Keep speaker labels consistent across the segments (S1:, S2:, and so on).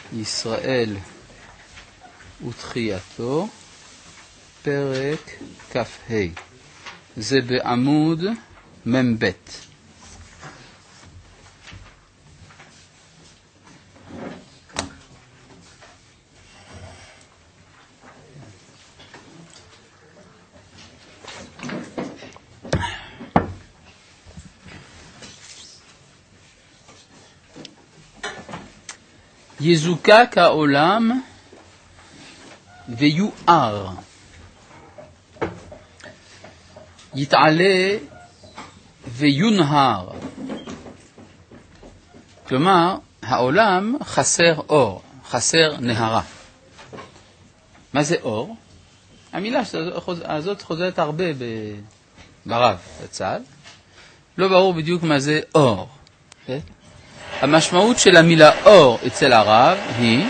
S1: ישראל ותחייתו, פרק כ"ה. זה בעמוד מ"ב. יזוקק העולם ויואר, יתעלה ויונהר. כלומר, העולם חסר אור, חסר נהרה. מה זה אור? המילה הזאת חוזרת הרבה ברב בצד. לא ברור בדיוק מה זה אור. כן? המשמעות של המילה אור אצל הרב היא,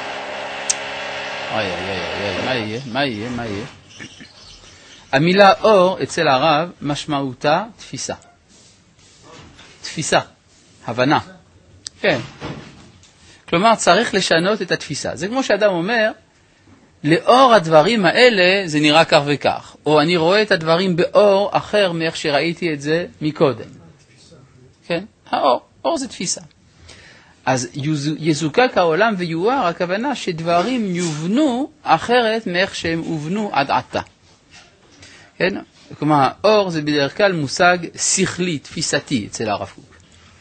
S1: מה יהיה? המילה אור אצל הרב משמעותה תפיסה, הבנה. כן. כלומר, צריך לשנות את התפיסה. זה כמו שאדם אומר, לאור הדברים האלה זה נראה כך וכך, או אני רואה את הדברים באור אחר מאיך שראיתי את זה מקודם. כן? אור זה תפיסה. אז יזוקק העולם ויואר, הכוונה שדברים יובנו אחרת מאיך שהם הובנו עד עתה. כן? כלומר, אור זה בדרך כלל מושג שכלי, תפיסתי אצל הרב קוק.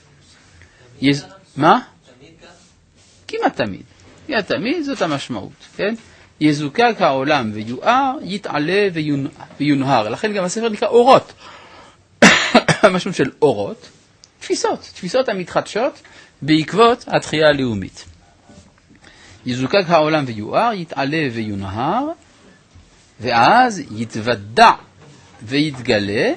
S1: מה? כמעט תמיד זאת המשמעות. כן? יזוקק העולם ויואר, יתעלה ויונהר. לכן גם הספר נקרא אורות. המשמעות של אורות, תפיסות המתחדשות, בעקבות התחייה הלאומית. יזוקק העולם ויואר, יתעלה ויונהר, ואז יתוודע ויתגלה,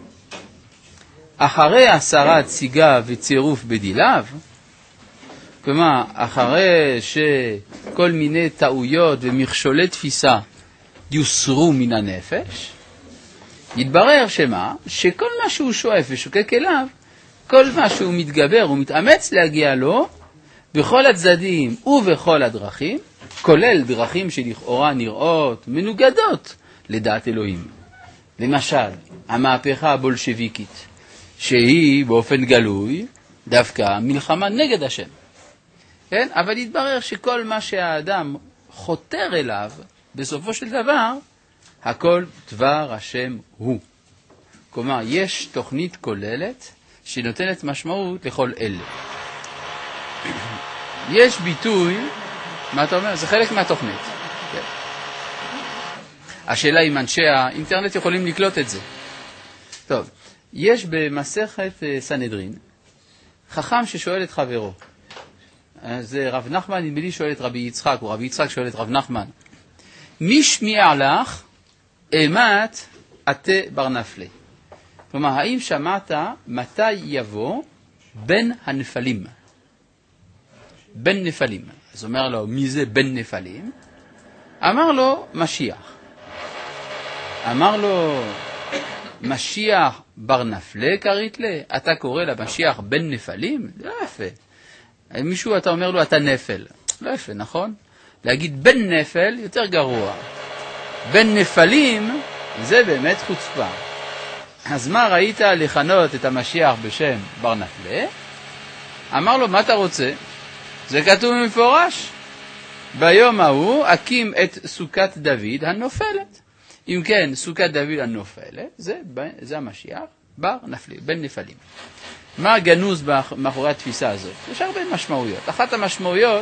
S1: אחרי הסרת סיגה וצירוף בדיליו, כלומר, אחרי שכל מיני טעויות ומכשולי תפיסה יוסרו מן הנפש, יתברר שכל מה שהוא שואף ושוקק אליו, כל מה שהוא מתגבר ומתאמץ להגיע לו, בכל הצדדים ובכל הדרכים, כולל דרכים שלכאורה נראות מנוגדות לדעת אלוהים. למשל, המהפכה הבולשביקית, שהיא באופן גלוי דווקא מלחמה נגד השם. כן? אבל יתברר שכל מה שהאדם חותר אליו, בסופו של דבר, הכל דבר השם הוא. כלומר, יש תוכנית כוללת, שנותנת משמעות לכל אלה. יש ביטוי, מה אתה אומר? זה חלק מהתוכנית. כן. השאלה אם אנשי האינטרנט יכולים לקלוט את זה. טוב, יש במסכת סנהדרין, חכם ששואל את חברו. זה רב נחמן, נדמה לי שואל את רבי יצחק, או רבי יצחק שואל את רב נחמן. מי שמיע לך אימת עתה בר נפלי? כלומר, האם שמעת מתי יבוא בן הנפלים? בן נפלים. אז אומר לו, מי זה בן נפלים? אמר לו, משיח. אמר לו, משיח בר נפלי קרית לי? אתה קורא למשיח בן נפלים? לא יפה. מישהו אתה אומר לו, אתה נפל. לא יפה, נכון? להגיד בן נפל יותר גרוע. בן נפלים זה באמת חוצפה. אז מה ראית לכנות את המשיח בשם בר נפלה? אמר לו, מה אתה רוצה? זה כתוב מפורש. ביום ההוא אקים את סוכת דוד הנופלת. אם כן, סוכת דוד הנופלת, זה המשיח בר נפלי, בן נפלים. מה גנוז מאחורי התפיסה הזאת? יש הרבה משמעויות. אחת המשמעויות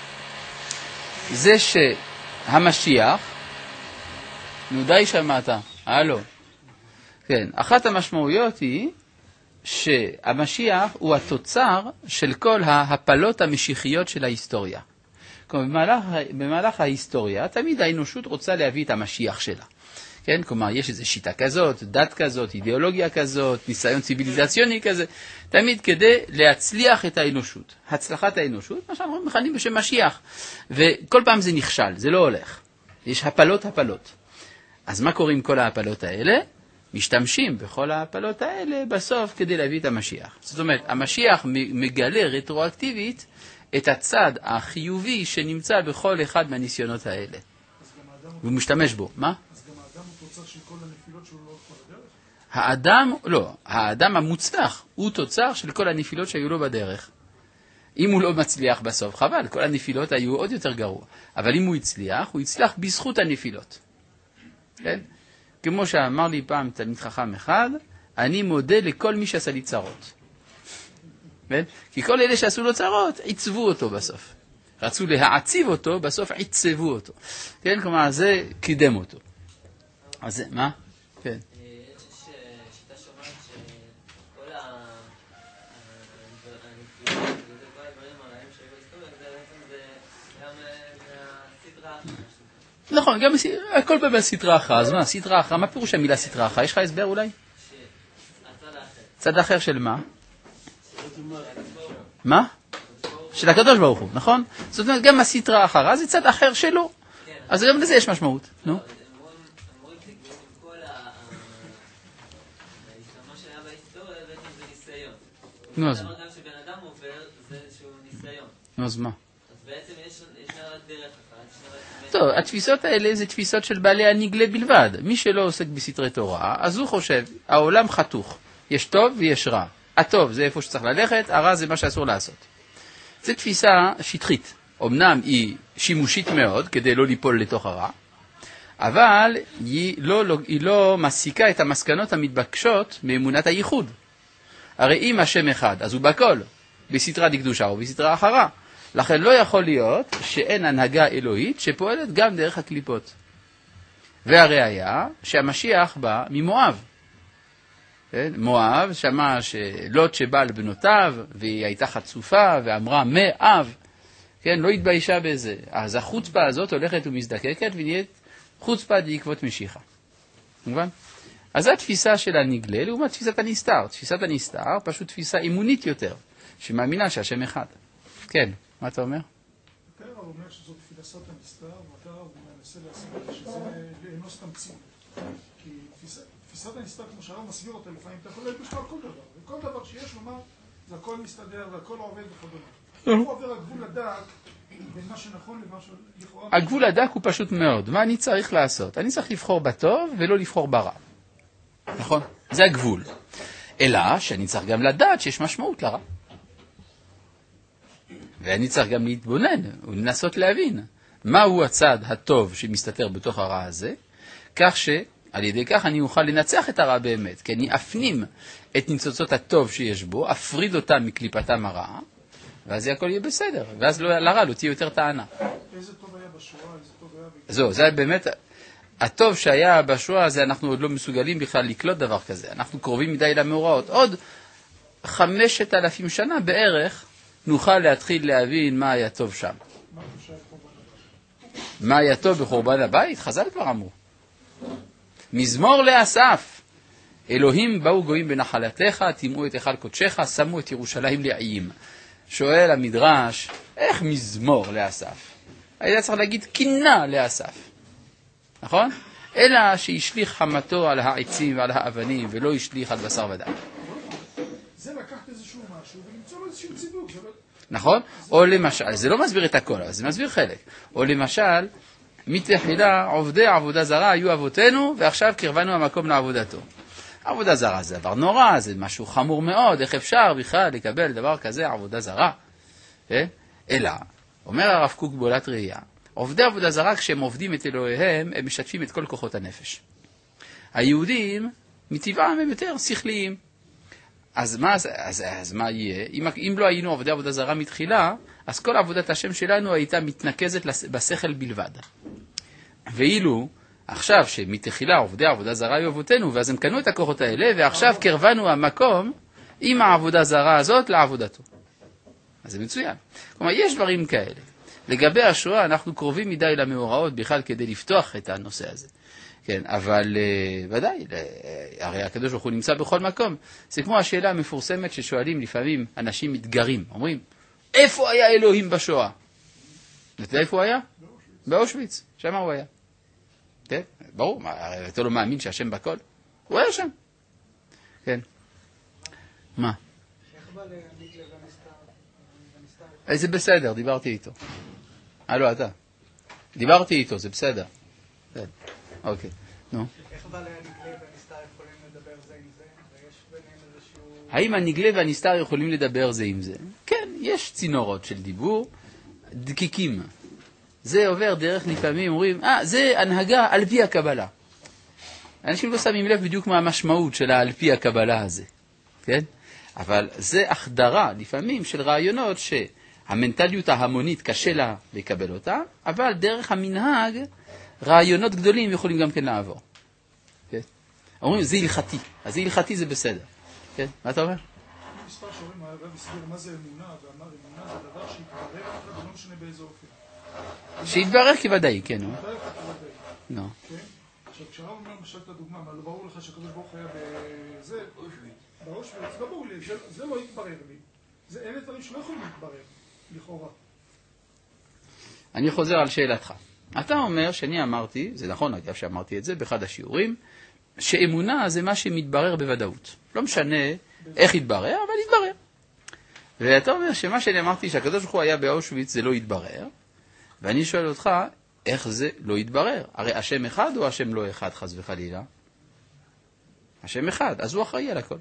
S1: זה שהמשיח, די שמעת, הלו. כן, אחת המשמעויות היא שהמשיח הוא התוצר של כל ההפלות המשיחיות של ההיסטוריה. כלומר, במהלך ההיסטוריה, תמיד האנושות רוצה להביא את המשיח שלה. כן, כלומר, יש איזו שיטה כזאת, דת כזאת, אידיאולוגיה כזאת, ניסיון ציביליזציוני כזה, תמיד כדי להצליח את האנושות. הצלחת האנושות, מה שאנחנו מכנים בשם משיח. וכל פעם זה נכשל, זה לא הולך. יש הפלות. אז מה קורה עם כל ההפלות האלה? משתמשים בכל ההפלות האלה בסוף כדי להביא את המשיח. זאת אומרת, המשיח מגלה רטרואקטיבית את הצד החיובי שנמצא בכל אחד מהניסיונות האלה. והוא משתמש בו. מה?
S2: אז גם האדם הוא תוצר של כל הנפילות שהוא לא כל הדרך?
S1: האדם המוצלח הוא תוצר של כל הנפילות שהיו לו בדרך. אם הוא לא מצליח בסוף, חבל, כל הנפילות היו עוד יותר גרוע. אבל אם הוא הצליח בזכות הנפילות. כן? כמו שאמר לי פעם תלמיד חכם אחד, אני מודה לכל מי שעשה לי צרות. כן? כי כל אלה שעשו לו צרות, עיצבו אותו בסוף. רצו להעציב אותו, בסוף עיצבו אותו. כן? כלומר, זה קידם אותו. אז זה, מה? כן.
S3: שיטה שאומרת שכל הנפילות וכל הדברים הרעים שהיו בהיסטוריה, זה בעצם זה גם מהסדרה אחת.
S1: נכון, גם הכל בא מהסדרה אחת. אז מה, סדרה אחת? מה פירוש המילה סדרה אחת? יש לך הסבר אולי?
S3: הצד האחר.
S1: צד אחר של מה? מה? של הקדוש ברוך הוא, נכון? זאת אומרת, גם הסדרה אחרה זה צד אחר שלו. אז גם לזה יש משמעות. נו? נו, אז מה?
S3: גם שבן אדם עובר זה איזשהו ניסיון.
S1: נו, אז מה?
S3: אז בעצם יש רק דרך אחת.
S1: טוב, התפיסות האלה זה תפיסות של בעלי הנגלה בלבד. מי שלא עוסק בסתרי תורה, אז הוא חושב, העולם חתוך. יש טוב ויש רע. הטוב זה איפה שצריך ללכת, הרע זה מה שאסור לעשות. זו תפיסה שטחית. אמנם היא שימושית מאוד, כדי לא ליפול לתוך הרע, אבל היא לא מסיקה את המסקנות המתבקשות מאמונת הייחוד. הרי אם השם אחד, אז הוא בכל, בסתרה דקדושה או בסתרה אחרה. לכן לא יכול להיות שאין הנהגה אלוהית שפועלת גם דרך הקליפות. והראיה שהמשיח בא ממואב. מואב שמע שלוט שבא על בנותיו, והיא הייתה חצופה ואמרה מאב, כן, לא התביישה בזה. אז החוצפה הזאת הולכת ומזדקקת ונהיית חוצפה בעקבות משיחה. מובן? אז זו התפיסה של הנגלה לעומת תפיסת הנסתר. תפיסת הנסתר פשוט תפיסה אימונית יותר, שמאמינה שהשם אחד. כן, מה אתה אומר?
S2: אתה אומר שזאת תפיסת הנסתר, ואתה מנסה להסביר שזה לאנוס תמצית. כי תפיסת הנסתר, כמו שהרב מסביר אותה לפעמים, אתה יכול להגיד בכלל כל דבר. וכל דבר שיש לומר, זה הכל מסתדר והכל עובד וכדומה. הוא עובר הגבול הדק בין מה שנכון למה שלכאורה...
S1: הגבול הדק הוא פשוט מאוד. מה אני צריך לעשות? אני צריך לבחור בטוב ולא לבחור ברע. נכון? זה הגבול. אלא שאני צריך גם לדעת שיש משמעות לרע. ואני צריך גם להתבונן ולנסות להבין מהו הצד הטוב שמסתתר בתוך הרע הזה, כך שעל ידי כך אני אוכל לנצח את הרע באמת, כי אני אפנים את ניצוצות הטוב שיש בו, אפריד אותם מקליפתם הרעה, ואז הכל יהיה בסדר, ואז לרע לא תהיה יותר טענה.
S2: איזה טוב היה בשואה, איזה טוב היה...
S1: זהו, זה באמת... הטוב שהיה בשואה הזה, אנחנו עוד לא מסוגלים בכלל לקלוט דבר כזה. אנחנו קרובים מדי למאורעות. עוד 5,000 שנה בערך נוכל להתחיל להבין מה היה טוב שם. מה היה טוב בחורבן הבית? חז"ל כבר אמרו. מזמור לאסף. אלוהים באו גויים בנחלתך, טימאו את היכל קודשך, שמו את ירושלים לעיים. שואל המדרש, איך מזמור לאסף? היה צריך להגיד קינה לאסף. נכון? אלא שהשליך חמתו על העצים ועל האבנים, ולא השליך על בשר ודם.
S2: זה לקחת איזשהו משהו ולמצוא לו איזשהו צידוק.
S1: נכון? או למשל, זה לא מסביר את הכל, אבל זה מסביר חלק. או למשל, מתחילה עובדי עבודה זרה היו אבותינו, ועכשיו קרבנו המקום לעבודתו. עבודה זרה זה דבר נורא, זה משהו חמור מאוד, איך אפשר בכלל לקבל דבר כזה, עבודה זרה? אלא, אומר הרב קוק בעולת ראייה, עובדי עבודה זרה, כשהם עובדים את אלוהיהם, הם משתפים את כל כוחות הנפש. היהודים, מטבעם הם יותר שכליים. אז מה יהיה? אם לא היינו עובדי עבודה זרה מתחילה, אז כל עבודת השם שלנו הייתה מתנקזת בשכל בלבד. ואילו, עכשיו שמתחילה עובדי עבודה זרה היו אבותינו, ואז הם קנו את הכוחות האלה, ועכשיו קרבנו המקום עם העבודה זרה הזאת לעבודתו. אז זה מצוין. כלומר, יש דברים כאלה. לגבי השואה, אנחנו קרובים מדי למאורעות בכלל כדי לפתוח את הנושא הזה. כן, אבל ודאי, הרי הקדוש ברוך הוא נמצא בכל מקום. זה כמו השאלה המפורסמת ששואלים לפעמים אנשים מתגרים. אומרים, איפה היה אלוהים בשואה? אתה יודע איפה הוא היה? באושוויץ. שם הוא היה. כן, ברור, הרי אתה לא מאמין שהשם בכל? הוא היה שם. כן. מה?
S4: איך בא להנהיג לנסתר
S1: זה בסדר, דיברתי איתו. לא, אתה. דיברתי איתו, זה בסדר. אוקיי, נו.
S2: איך בעלי הנגלה והנסתר יכולים לדבר זה עם זה? ויש ביניהם איזשהו...
S1: האם הנגלה והנסתר יכולים לדבר זה עם זה? כן, יש צינורות של דיבור, דקיקים. זה עובר דרך לפעמים, אומרים, זה הנהגה על פי הקבלה. אנשים לא שמים לב בדיוק מה המשמעות של על פי הקבלה הזה, כן? אבל זה החדרה לפעמים של רעיונות שהמנטליות ההמונית קשה לה לקבל אותה, אבל דרך המנהג רעיונות גדולים יכולים גם כן לעבור. כן? אומרים, זה הלכתי, אז זה הלכתי זה בסדר. כן? מה אתה אומר?
S2: מספר שאומרים, הרב הסביר מה זה אמונה, ואמר אמונה זה דבר שהתברר לך ולא משנה באיזה אופן.
S1: שהתברר כוודאי, כן.
S2: התברר לך כוודאי.
S1: לא.
S2: כן? עכשיו, כשהרב אומר למשל את הדוגמה, מה לא ברור לך שהקדוש ברוך היה בזה, באושוויץ, לא ברור לי, זה לא יתברר לי. זה אלה דברים שלא יכולים להתברר, לכאורה.
S1: אני חוזר על שאלתך. אתה אומר שאני אמרתי, זה נכון אגב שאמרתי את זה באחד השיעורים, שאמונה זה מה שמתברר בוודאות. לא משנה איך יתברר, אבל יתברר. ואתה אומר שמה שאני אמרתי שהקדוש ברוך הוא היה באושוויץ זה לא יתברר, ואני שואל אותך, איך זה לא יתברר? הרי השם אחד או השם לא אחד, חס וחלילה? השם אחד, אז הוא אחראי על הכל.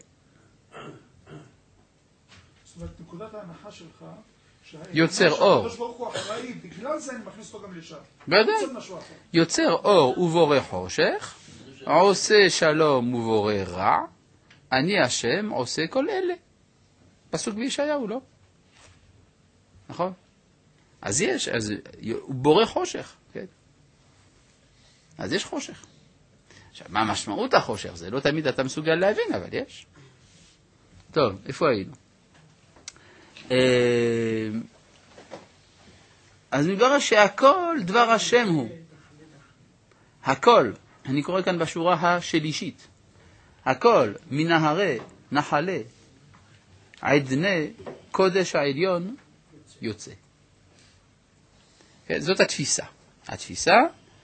S2: זאת אומרת, נקודת ההנחה שלך,
S1: יוצר אור.
S2: הקדוש ברוך הוא אחראי, בגלל זה אני מכניס אותו גם לשם.
S1: בוודאי. יוצר אור ובורא חושך, עושה שלום ובורא רע, אני השם עושה כל אלה. פסוק בישעיהו, לא? נכון? אז יש, אז הוא בורא חושך, כן? אז יש חושך. עכשיו, מה משמעות החושך? זה לא תמיד אתה מסוגל להבין, אבל יש. טוב, איפה היינו? אז מתברר שהכל דבר השם הוא. הכל, אני קורא כאן בשורה השלישית. הכל מנהרי, נחלי, עדני, קודש העליון, יוצא. כן, זאת התפיסה. התפיסה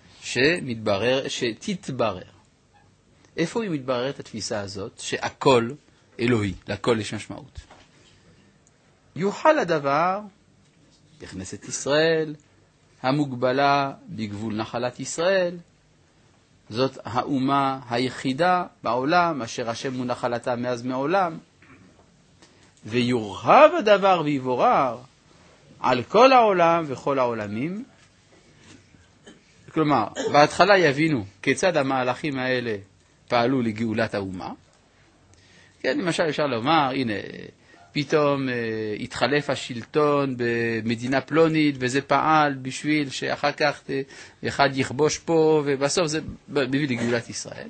S1: שתתברר. איפה היא מתבררת התפיסה הזאת? שהכל אלוהי, לכל יש משמעות. יוכל הדבר בכנסת ישראל, המוגבלה בגבול נחלת ישראל, זאת האומה היחידה בעולם, אשר השם הוא נחלתה מאז מעולם, ויורחב הדבר ויבורר על כל העולם וכל העולמים. כלומר, בהתחלה יבינו כיצד המהלכים האלה פעלו לגאולת האומה. כן, למשל אפשר לומר, הנה, פתאום התחלף השלטון במדינה פלונית, וזה פעל בשביל שאחר כך אחד יכבוש פה, ובסוף זה מביא לגאולת ישראל.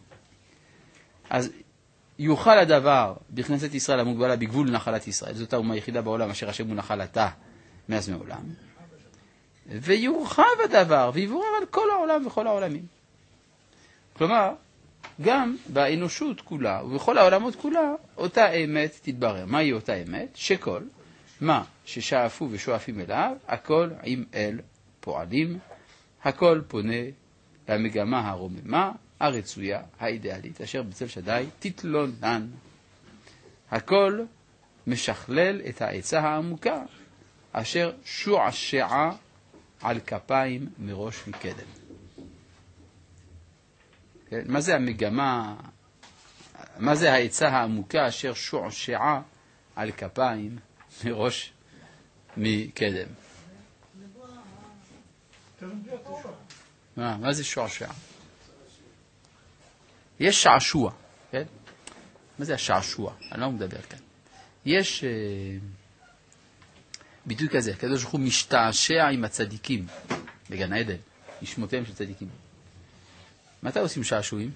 S1: אז יוכל הדבר בכנסת ישראל המוגבלה בגבול נחלת ישראל, זאת האומה היחידה בעולם אשר השם הוא נחלתה מאז מעולם, ויורחב הדבר ויבורר על כל העולם וכל העולמים. כלומר, גם באנושות כולה ובכל העולמות כולה, אותה אמת תתברר. מהי אותה אמת? שכל מה ששאפו ושואפים אליו, הכל עם אל פועלים, הכל פונה למגמה הרוממה, הרצויה, האידיאלית, אשר בצל שדי תתלונן. הכל משכלל את העצה העמוקה, אשר שועשעה על כפיים מראש מקדם. כן? מה זה המגמה, מה זה העצה העמוקה אשר שועשעה על כפיים מראש מקדם? מה זה שועשעה? יש שעשוע, כן? מה זה השעשוע? אני לא מדבר כאן. יש ביטוי כזה, הקדוש ברוך הוא משתעשע עם הצדיקים בגן עדן, נשמותיהם של צדיקים. מתי עושים שעשועים?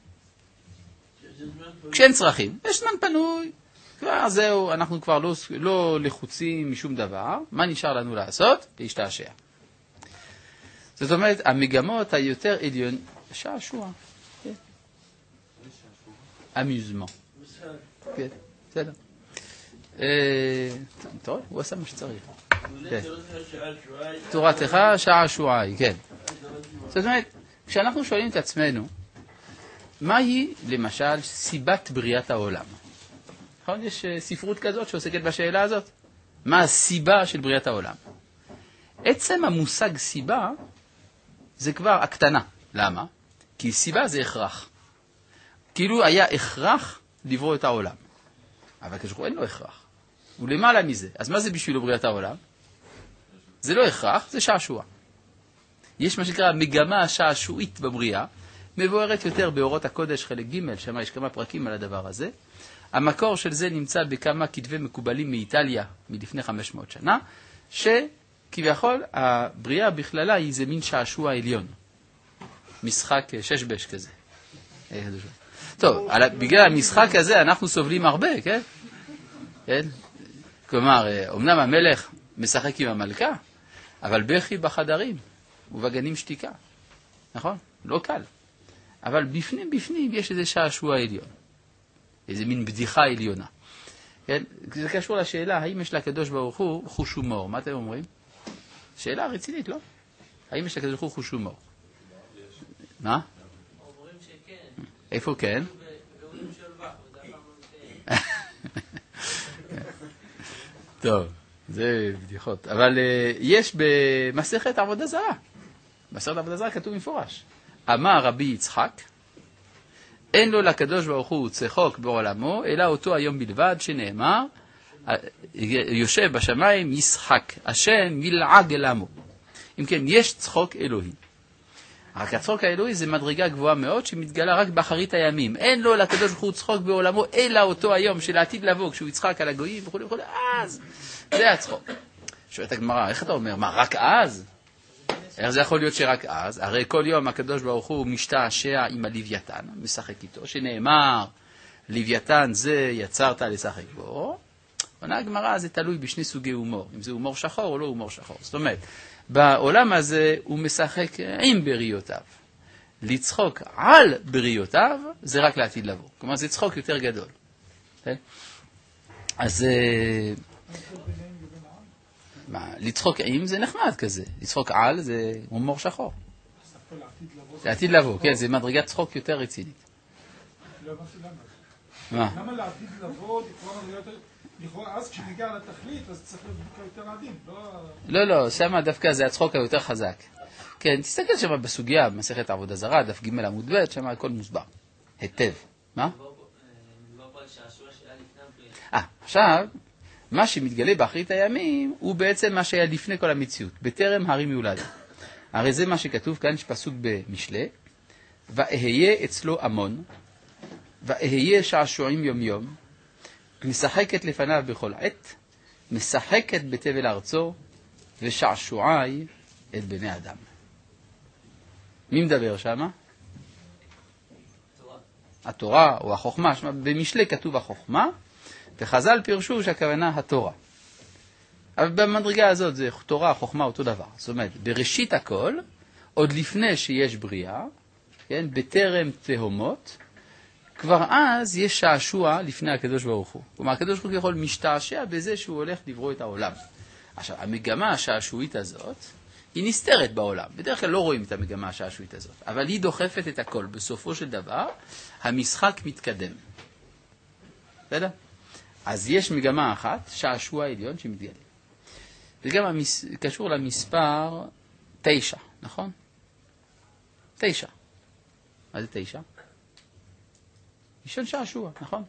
S1: כשאין צרכים. יש זמן פנוי. כבר זהו, אנחנו כבר לא לחוצים משום דבר. מה נשאר לנו לעשות? להשתעשע. זאת אומרת, המגמות היותר עליון, שעשוע. כן. אמיוזמן. כן, בסדר. אתה רואה? הוא עשה מה שצריך. תורתך שעשועי, כן. זאת אומרת, כשאנחנו שואלים את עצמנו, מהי למשל סיבת בריאת העולם? נכון? יש ספרות כזאת שעוסקת בשאלה הזאת. מה הסיבה של בריאת העולם? עצם המושג סיבה זה כבר הקטנה. למה? כי סיבה זה הכרח. כאילו היה הכרח לברוא את העולם. אבל כשהוא אין לו הכרח. הוא למעלה מזה. אז מה זה בשבילו בריאת העולם? זה לא הכרח, זה שעשוע. יש מה שנקרא מגמה שעשועית בבריאה, מבוארת יותר באורות הקודש חלק ג', שם יש כמה פרקים על הדבר הזה. המקור של זה נמצא בכמה כתבי מקובלים מאיטליה מלפני 500 שנה, שכביכול הבריאה בכללה היא איזה מין שעשוע עליון. משחק שש-בש כזה. טוב, בגלל המשחק הזה אנחנו סובלים הרבה, כן? כן? כלומר, אמנם המלך משחק עם המלכה, אבל בכי בחדרים ובגנים שתיקה. נכון? לא קל. אבל בפנים יש איזה שעשוע עליון. איזה מין בדיחה עליונה. כן? זה קשור לשאלה, האם יש לקדוש ברוך הוא חוש הומור? מה אתם אומרים? שאלה רצינית, לא? האם יש לקדוש ברוך הוא חוש הומור? מה?
S3: אומרים שכן.
S1: איפה כן?
S3: ואומרים שלווה, וזה פעם לא
S1: טוב, זה בדיחות. אבל יש במסכת עבודה זרה. במסכת עבודה זרה כתוב מפורש. אמר רבי יצחק, אין לו לקדוש ברוך הוא צחוק בעולמו, אלא אותו היום בלבד שנאמר, יושב בשמיים ישחק, השם מלעג אלמו. אם כן, יש צחוק אלוהי. רק הצחוק האלוהי זה מדרגה גבוהה מאוד שמתגלה רק באחרית הימים. אין לו לקדוש ברוך הוא צחוק בעולמו, אלא אותו היום של העתיד לבוא, כשהוא יצחק על הגויים וכו' וכו', אז זה הצחוק. שואלת הגמרא, איך אתה אומר? מה, רק אז? איך זה יכול להיות שרק אז? הרי כל יום הקדוש ברוך הוא משתעשע עם הלוויתן, משחק איתו, שנאמר, לוויתן זה יצרת לשחק בו. עונה הגמרא, זה תלוי בשני סוגי הומור, אם זה הומור שחור או לא הומור שחור. זאת אומרת, בעולם הזה הוא משחק עם בריאותיו. לצחוק על בריאותיו זה רק לעתיד לבוא. כלומר, זה צחוק יותר גדול. אז לצחוק עם זה נחמד כזה. לצחוק על זה הומור שחור. זה עתיד לבוא, כן, זה מדרגת צחוק יותר רצינית.
S2: לא הבנתי למה.
S1: מה?
S2: למה לעתיד לבוא, לכאורה אז כשנגיע לתכלית, אז צריך להיות יותר עדין, לא...
S1: לא, שמה דווקא זה הצחוק היותר חזק. כן, תסתכל שמה בסוגיה, במסכת עבודה זרה, דף ג' עמוד ב', שמה הכל מוסבר. היטב. מה?
S3: מדובר פה על שעשוע שהיה לפני הבריאה.
S1: עכשיו, מה שמתגלה באחרית הימים, הוא בעצם מה שהיה לפני כל המציאות, בטרם הרים יולד. הרי זה מה שכתוב כאן, יש פסוק במשלי, ואהיה אצלו המון, ואהיה שעשועים יום יום, משחקת לפניו בכל עת, משחקת בתבל ארצו, ושעשועי את בני אדם. מי מדבר שמה? התורה או החוכמה. במשלי כתוב החוכמה, וחז"ל פירשו שהכוונה התורה. אבל במדרגה הזאת זה תורה, חוכמה, אותו דבר. זאת אומרת, בראשית הכל, עוד לפני שיש בריאה, כן, בטרם תהומות, כבר אז יש שעשוע לפני הקדוש ברוך הוא. כלומר, הקדוש ברוך הוא יכול משתעשע בזה שהוא הולך לברוא את העולם. עכשיו, המגמה השעשועית הזאת, היא נסתרת בעולם. בדרך כלל לא רואים את המגמה השעשועית הזאת, אבל היא דוחפת את הכל. בסופו של דבר, המשחק מתקדם. בסדר? אז יש מגמה אחת, שעשוע עליון שמתגלה. זה גם קשור למספר 9, נכון? 9. מה זה 9? ראשון שעשוע, נכון?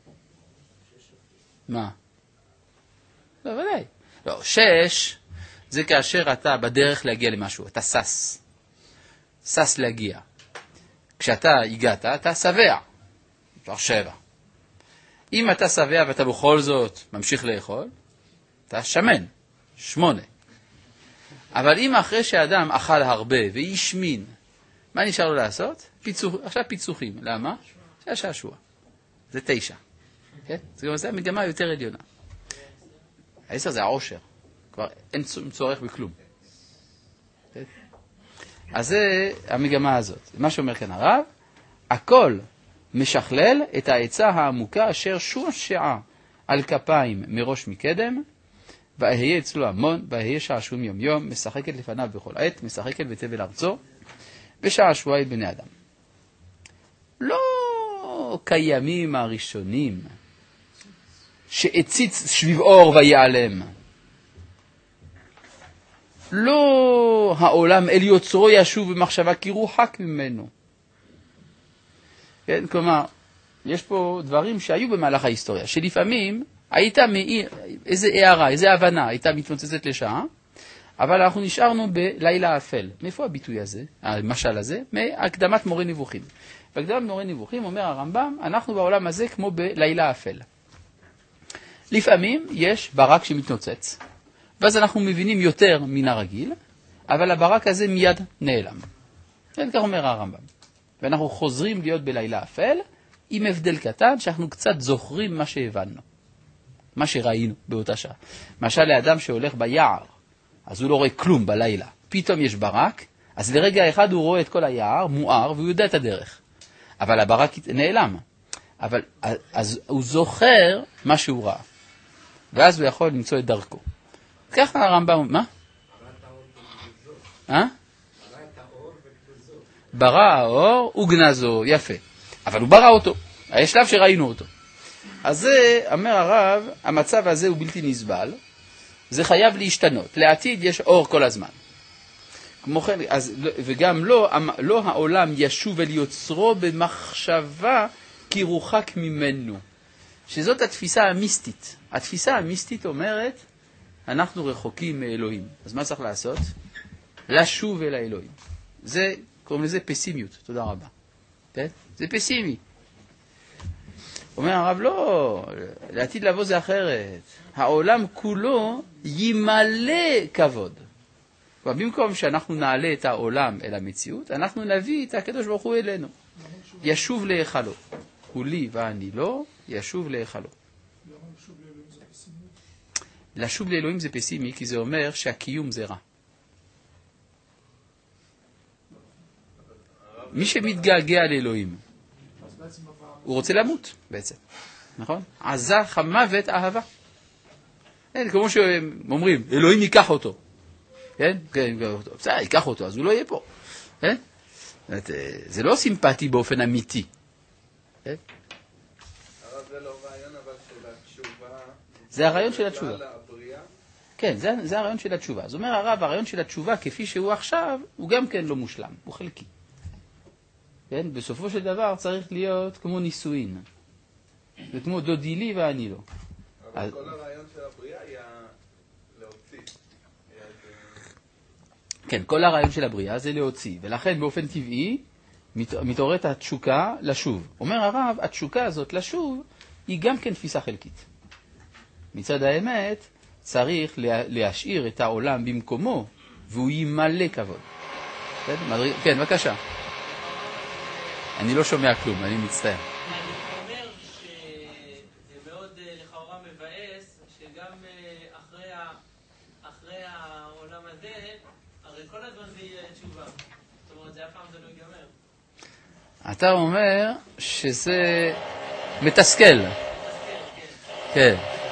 S1: מה? לא, ודאי. לא, 6 זה כאשר אתה בדרך להגיע למשהו, אתה סס להגיע. כשאתה הגעת, אתה שבע, כבר 7. אם אתה שבע ואתה בכל זאת ממשיך לאכול, אתה שמן, 8. אבל אם אחרי שאדם אכל הרבה והשמין, מה נשאר לו לעשות? עכשיו פיצוחים. למה? זה השעשוע. זה 9. כן? זה המגמה יותר עליונה. 10 זה העושר. כבר אין צורך בכלום. כן? אז זה המגמה הזאת. מה שאומר כאן הרב, הכל משכלל את העצה העמוקה אשר שועשעה על כפיים מראש מקדם, ואהיה אצלו המון, ואהיה שעשועים יום יום, משחקת לפניו בכל עת, משחקת בתבל ארצו, ושעשועי בני אדם. לא קיימים הראשונים שהציץ שביב אור ויעלם. לא העולם אל יוצרו ישוב במחשבה כי רוחק ממנו. כן, כלומר, יש פה דברים שהיו במהלך ההיסטוריה, שלפעמים הייתה איזה הערה, איזה הבנה, הייתה מתמוצצת לשעה, אבל אנחנו נשארנו בלילה אפל. מאיפה הביטוי הזה, המשל הזה? מהקדמת מורה נבוכים. בהקדמת מורה נבוכים אומר הרמב"ם, אנחנו בעולם הזה כמו בלילה אפל. לפעמים יש ברק שמתנוצץ, ואז אנחנו מבינים יותר מן הרגיל, אבל הברק הזה מיד נעלם. כן, כך אומר הרמב"ם. ואנחנו חוזרים להיות בלילה אפל, עם הבדל קטן שאנחנו קצת זוכרים מה שהבנו, מה שראינו באותה שעה. למשל לאדם שהולך ביער, אז הוא לא רואה כלום בלילה. פתאום יש ברק, אז לרגע אחד הוא רואה את כל היער, מואר, והוא יודע את הדרך. אבל הברק נעלם. אז הוא זוכר מה שהוא ראה. ואז הוא יכול למצוא את דרכו. ככה הרמב"ם, מה? ברא האור וגנזו, יפה. אבל הוא ברא אותו. יש שלב שראינו אותו. אז זה, אומר הרב, המצב הזה הוא בלתי נסבל. זה חייב להשתנות. לעתיד יש אור כל הזמן. כמו כן, וגם לא העולם ישוב אל יוצרו במחשבה כי רוחק ממנו. שזאת התפיסה המיסטית. התפיסה המיסטית אומרת, אנחנו רחוקים מאלוהים. אז מה צריך לעשות? לשוב אל האלוהים. זה, קוראים לזה פסימיות. תודה רבה. זה פסימי. אומר הרב, לא, לעתיד לבוא זה אחרת. העולם כולו ימלא כבוד. במקום שאנחנו נעלה את העולם אל המציאות, אנחנו נביא את הקדוש ברוך הוא אלינו. ישוב להיכלו. הוא לי ואני לא, ישוב להיכלו. לשוב לאלוהים זה פסימי, כי זה אומר שהקיום זה רע. מי שמתגעגע לאלוהים, הוא רוצה למות בעצם, נכון? עזה חמוות אהבה. כמו שאומרים, אלוהים ייקח אותו. כן? בסדר, ייקח אותו, אז הוא לא יהיה פה. זה לא סימפטי באופן אמיתי.
S4: הרב, זה לא רעיון אבל של התשובה.
S1: זה הרעיון של התשובה. כן, זה הרעיון של התשובה. אז אומר הרב, הרעיון של התשובה כפי שהוא עכשיו, הוא גם כן לא מושלם, הוא חלקי. כן? בסופו של דבר צריך להיות כמו נישואין. זה כמו דודי לי ואני לא.
S4: אבל כל הרעיון של הבריאה היה להוציא.
S1: כן, כל הרעיון של הבריאה זה להוציא, ולכן באופן טבעי מתעוררת התשוקה לשוב. אומר הרב, התשוקה הזאת לשוב היא גם כן תפיסה חלקית. מצד האמת צריך להשאיר את העולם במקומו, והוא ימלא כבוד. כן, בבקשה. אני לא שומע כלום, אני מצטער.
S3: אני אומר שזה מאוד לכאורה מבאס, שגם אחרי העולם הזה, הרי כל הזמן זה יהיה תשובה. זאת אומרת, זה אף פעם זה לא ייגמר.
S1: אתה אומר שזה מתסכל. כן.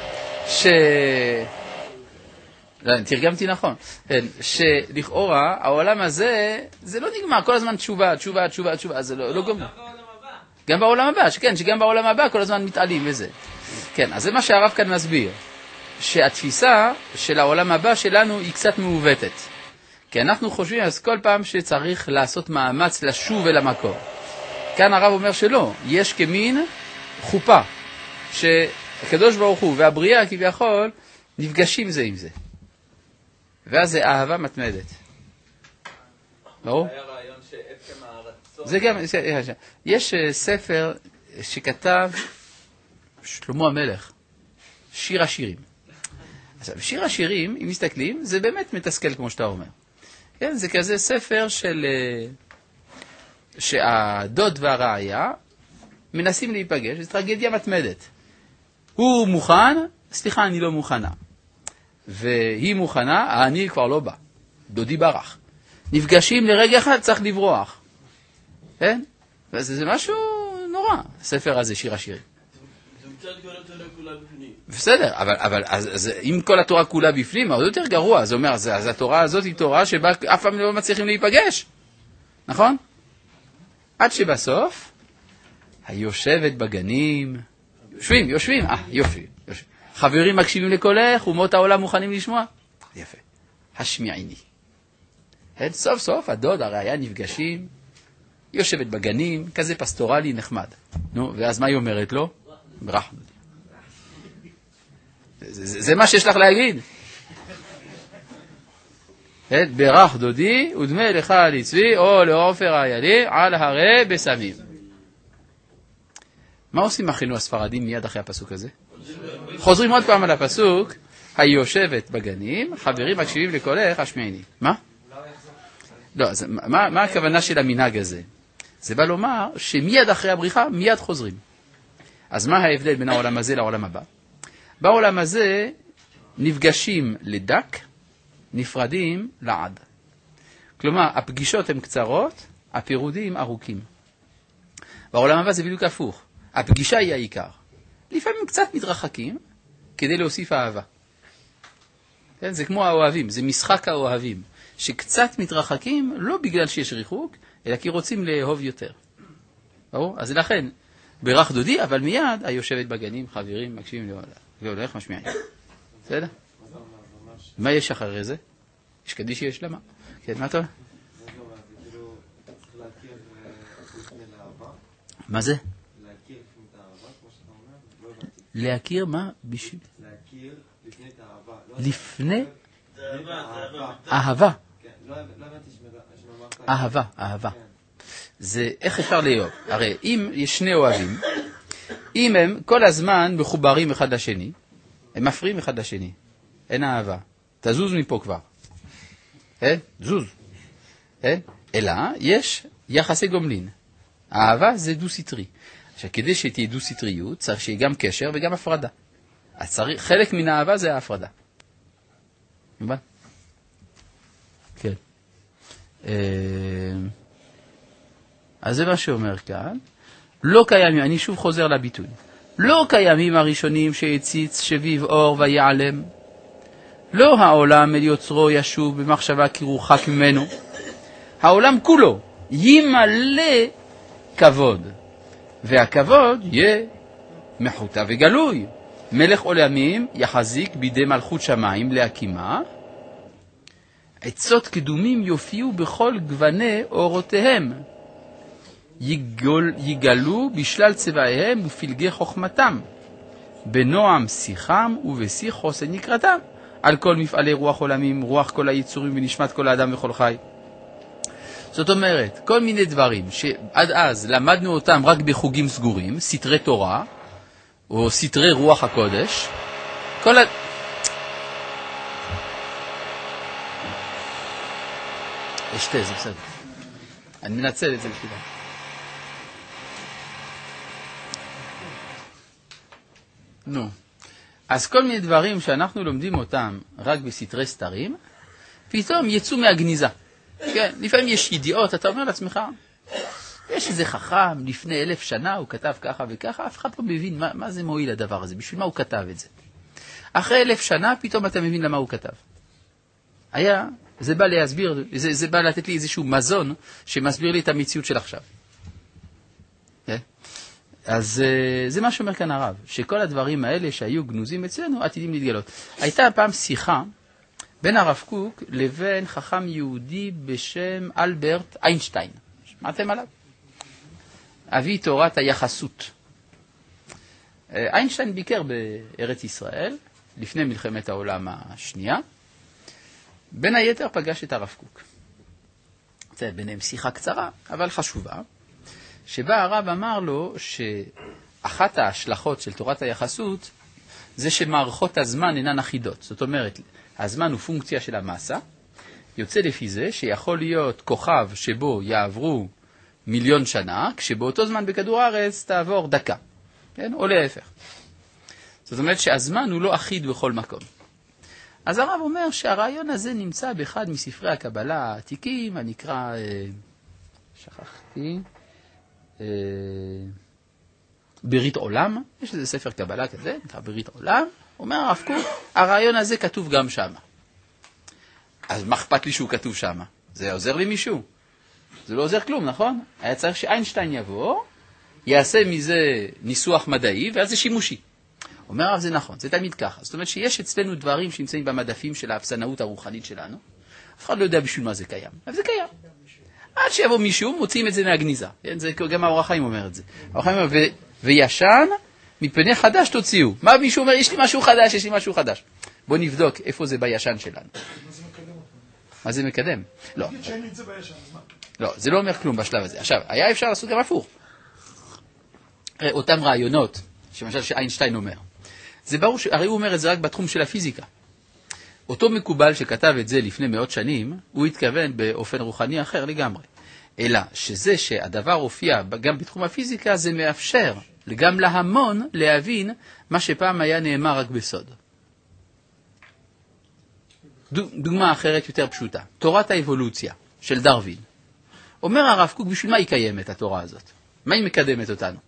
S1: תרגמתי נכון. שלכאורה העולם הזה, זה לא נגמר, כל הזמן תשובה, תשובה, תשובה, תשובה, זה לא גומר. גם בעולם הבא, שגם בעולם הבא כל הזמן מתעלים וזה. כן, אז זה מה שהרב כאן מסביר. שהתפיסה של העולם הבא שלנו היא קצת מעוותת. כי אנחנו חושבים אז כל פעם שצריך לעשות מאמץ לשוב אל המקור. כאן הרב אומר שלא, יש כמין חופה, שהקדוש ברוך הוא והבריאה כביכול נפגשים זה עם זה. ואז זה אהבה מתמדת. ברור?
S4: היה רעיון שעצם הרצון...
S1: זה גם, יש ספר שכתב שלמה המלך, שיר השירים. עכשיו, שיר השירים, אם מסתכלים, זה באמת מתסכל כמו שאתה אומר. כן, זה כזה ספר שהדוד והרעיה מנסים להיפגש, זו טרגדיה מתמדת. הוא מוכן, סליחה, אני לא מוכנה. והיא מוכנה, אני כבר לא בא. דודי ברח. נפגשים לרגע אחד, צריך לברוח. כן? זה משהו נורא, הספר הזה, שיר השירים.
S5: זה מצד כל התורה כולה בפנים.
S1: בסדר, אבל אז, אם כל התורה כולה בפנים, עוד יותר גרוע. זה אומר, אז התורה הזאת היא תורה שבה אף פעם לא מצליחים להיפגש. נכון? עד שבסוף, היושבת בגנים, יושבים, יופי. חברים מקשיבים לקולך, אומות העולם מוכנים לשמוע. יפה. השמיעיני. סוף סוף הדוד הרעיה נפגשים, יושבת בגנים, כזה פסטורלי נחמד. נו, ואז מה היא אומרת לו? ברח דודי. זה מה שיש לך להגיד. ברח דודי ודמה לך לצבי או לעופר רעיילי על הרי בסמים. מה עושים אחינו הספרדים מיד אחרי הפסוק הזה? חוזרים עוד פעם על הפסוק, היושבת בגנים, חברים מקשיבים לקולך, השמיעיני. מה? לא, מה הכוונה של המנהג הזה? זה בא לומר שמיד אחרי הבריחה, מיד חוזרים. אז מה ההבדל בין העולם הזה לעולם הבא? בעולם הזה נפגשים לדק, נפרדים לעד. כלומר, הפגישות הן קצרות, הפירודים ארוכים. בעולם הבא זה בדיוק הפוך. הפגישה היא העיקר. לפעמים קצת מתרחקים כדי להוסיף אהבה. כן? זה כמו האוהבים, זה משחק האוהבים, שקצת מתרחקים לא בגלל שיש ריחוק, אלא כי רוצים לאהוב יותר. ברור? אז לכן, ברח דודי, אבל מיד היושבת בגנים, חברים, מקשיבים לעולה. והולך משמיעים. בסדר? מה יש אחרי זה? יש קדיש שיש למה. כן, מה אתה אומר? מה זה?
S6: להכיר לפני את האהבה, כמו שאתה אומר, לא הבנתי.
S1: להכיר מה? בשביל?
S6: להכיר לפני את האהבה.
S1: לפני?
S6: אהבה.
S1: אהבה.
S6: כן, לא הבנתי שמאמרת.
S1: אהבה, אהבה. זה איך אפשר לאהוב? הרי אם יש שני אוהבים, אם הם כל הזמן מחוברים אחד לשני, הם מפריעים אחד לשני. אין אהבה. תזוז מפה כבר. זוז. אלא יש יחסי גומלין. האהבה זה דו-סטרי. עכשיו, כדי שתהיה דו-סטריות, צריך שיהיה גם קשר וגם הפרדה. חלק מן האהבה זה ההפרדה. מובן? כן. אז זה מה שאומר כאן. לא קיימים, אני שוב חוזר לביטוי. לא קיימים הראשונים שהציץ שביב אור ויעלם. לא העולם אל יוצרו ישוב במחשבה כי רוחק ממנו. העולם כולו ימלא כבוד, והכבוד יהיה מחוטה וגלוי. מלך עולמים יחזיק בידי מלכות שמיים להקימה. עצות קדומים יופיעו בכל גווני אורותיהם. יגלו בשלל צבעיהם ופלגי חוכמתם. בנועם שיחם ובשיח חוסן נקרתם. על כל מפעלי רוח עולמים, רוח כל היצורים ונשמת כל האדם וכל חי. זאת אומרת, כל מיני דברים שעד אז למדנו אותם רק בחוגים סגורים, סתרי תורה, או סתרי רוח הקודש, אשתה, זה בסדר. אני מנצל את זה בשבילה. נו. אז כל מיני דברים שאנחנו לומדים אותם רק בסתרי סתרים, פתאום יצאו מהגניזה. כן, לפעמים יש ידיעות, אתה אומר לעצמך, יש איזה חכם, לפני 1000 שנה הוא כתב ככה וככה, אף אחד לא מבין מה זה מועיל הדבר הזה, בשביל מה הוא כתב את זה. אחרי 1000 שנה פתאום אתה מבין למה הוא כתב. זה בא להסביר, זה בא לתת לי איזשהו מזון שמסביר לי את המציאות של עכשיו. כן? אז זה מה שאומר כאן הרב, שכל הדברים האלה שהיו גנוזים אצלנו עתידים להתגלות. הייתה פעם שיחה בין הרב קוק לבין חכם יהודי בשם אלברט איינשטיין. שמעתם עליו? אבי תורת היחסות. איינשטיין ביקר בארץ ישראל לפני מלחמת העולם השנייה. בין היתר פגש את הרב קוק. זה ביניהם שיחה קצרה, אבל חשובה, שבה הרב אמר לו שאחת ההשלכות של תורת היחסות זה שמערכות הזמן אינן אחידות. זאת אומרת, הזמן הוא פונקציה של המסה, יוצא לפי זה שיכול להיות כוכב שבו יעברו 1,000,000 שנה, כשבאותו זמן בכדור הארץ תעבור דקה, כן? או להפך. זאת אומרת שהזמן הוא לא אחיד בכל מקום. אז הרב אומר שהרעיון הזה נמצא באחד מספרי הקבלה העתיקים, הנקרא, שכחתי, ברית עולם, יש איזה ספר קבלה כזה, נקרא ברית עולם, אומר הרב קוק, הרעיון הזה כתוב גם שם. אז מה אכפת לי שהוא כתוב שם? זה עוזר לי מישהו? זה לא עוזר כלום, נכון? היה צריך שאיינשטיין יבוא, יעשה מזה ניסוח מדעי, ואז זה שימושי. אומר הרב, זה נכון, זה תמיד ככה. זאת אומרת שיש אצלנו דברים שנמצאים במדפים של האפסנאות הרוחנית שלנו, אף אחד לא יודע בשביל מה זה קיים, אבל זה קיים. עד שיבוא מישהו, מוציאים את זה מהגניזה. זה גם האור החיים אומר את זה. האור החיים אומר, וישן, מפני חדש תוציאו. מה מישהו אומר? יש לי משהו חדש, יש לי משהו חדש. בוא נבדוק איפה זה בישן שלנו. מה זה מקדם? לא. לא, זה לא אומר כלום בשלב הזה. עכשיו, היה אפשר לעשות גם הפוך. אותם רעיונות, שמשל שאיינשטיין אומר. זה ברור, הרי הוא אומר את זה רק בתחום של הפיזיקה. אותו מקובל שכתב את זה לפני מאות שנים, הוא התכוון באופן רוחני אחר לגמרי. אלא שזה שהדבר הופיע גם בתחום הפיזיקה, זה מאפשר גם להמון להבין מה שפעם היה נאמר רק בסוד. דוגמה אחרת יותר פשוטה. תורת האבולוציה של דרווין. אומר הרב קוק, בשביל מה היא קיימת, התורה הזאת? מה היא מקדמת אותנו?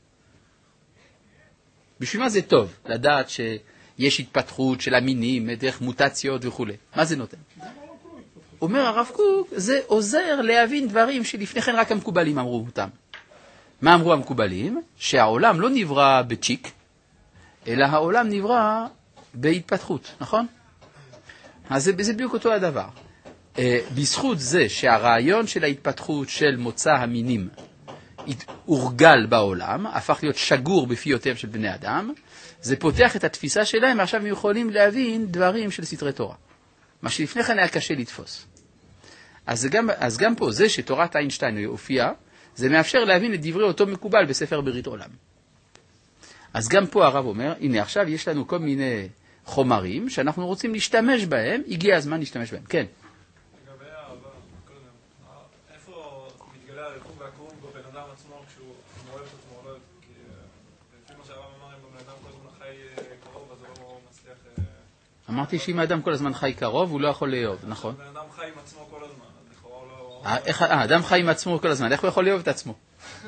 S1: בשביל מה זה טוב לדעת שיש התפתחות של המינים, דרך מוטציות וכו'. מה זה נותן? אומר הרב קוק, זה עוזר להבין דברים שלפני כן רק המקובלים אמרו אותם. מה אמרו המקובלים? שהעולם לא נברא בצ'יק, אלא העולם נברא בהתפתחות, נכון? אז זה בדיוק אותו הדבר. בזכות זה שהרעיון של ההתפתחות של מוצא המינים הורגל בעולם, הפך להיות שגור בפיותיהם של בני אדם, זה פותח את התפיסה שלהם, ועכשיו הם יכולים להבין דברים של סתרי תורה. מה שלפני כן היה קשה לתפוס. אז גם פה, זה שתורת איינשטיין הופיעה, זה מאפשר להבין את דברי אותו מקובל בספר ברית עולם. אז גם פה הרב אומר, הנה עכשיו יש לנו כל מיני חומרים שאנחנו רוצים להשתמש בהם, הגיע הזמן להשתמש בהם. כן.
S7: לגבי האהבה, איפה מתגלה הריחוב והקרוב בבן אדם עצמו כשהוא אוהב את עצמו או לא אוהב? כי לפי מה שהרב אמר, אם בן אדם כל הזמן חי קרוב, אז הוא לא מצליח...
S1: אמרתי שאם האדם כל הזמן חי קרוב, הוא לא יכול לאהוב, נכון?
S7: בן אדם חי עם עצמו כל הזמן, אז לכאורה לא...
S1: האדם חי עם עצמו כל הזמן, איך הוא יכול לאהוב את עצמו?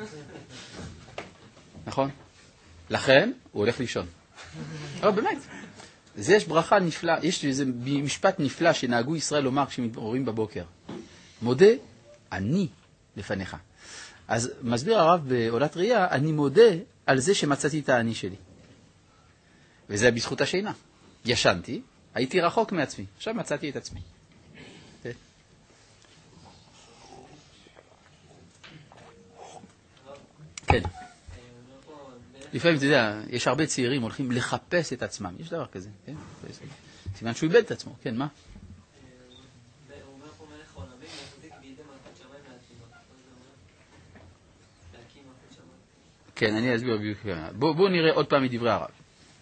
S1: נכון? לכן, הוא הולך לישון. אבל באמת, יש ברכה נפלאה, יש איזה משפט נפלא שנהגו ישראל לומר כשמתעוררים בבוקר. מודה, אני לפניך. אז מסביר הרב בעולת ראייה, אני מודה על זה שמצאתי את האני שלי. וזה בזכות השינה. ישנתי, הייתי רחוק מעצמי, עכשיו מצאתי את עצמי. כן. לפעמים, אתה יודע, יש הרבה צעירים הולכים לחפש את עצמם. יש דבר כזה, כן? סימן שהוא איבד את עצמו, כן, מה?
S3: הוא אומר פה מלך עולמים, להחזיק בידי מלכות שמיים להקים מלכות שמיים.
S1: כן, אני אסביר בדיוק. בואו נראה עוד פעם מדברי הרב.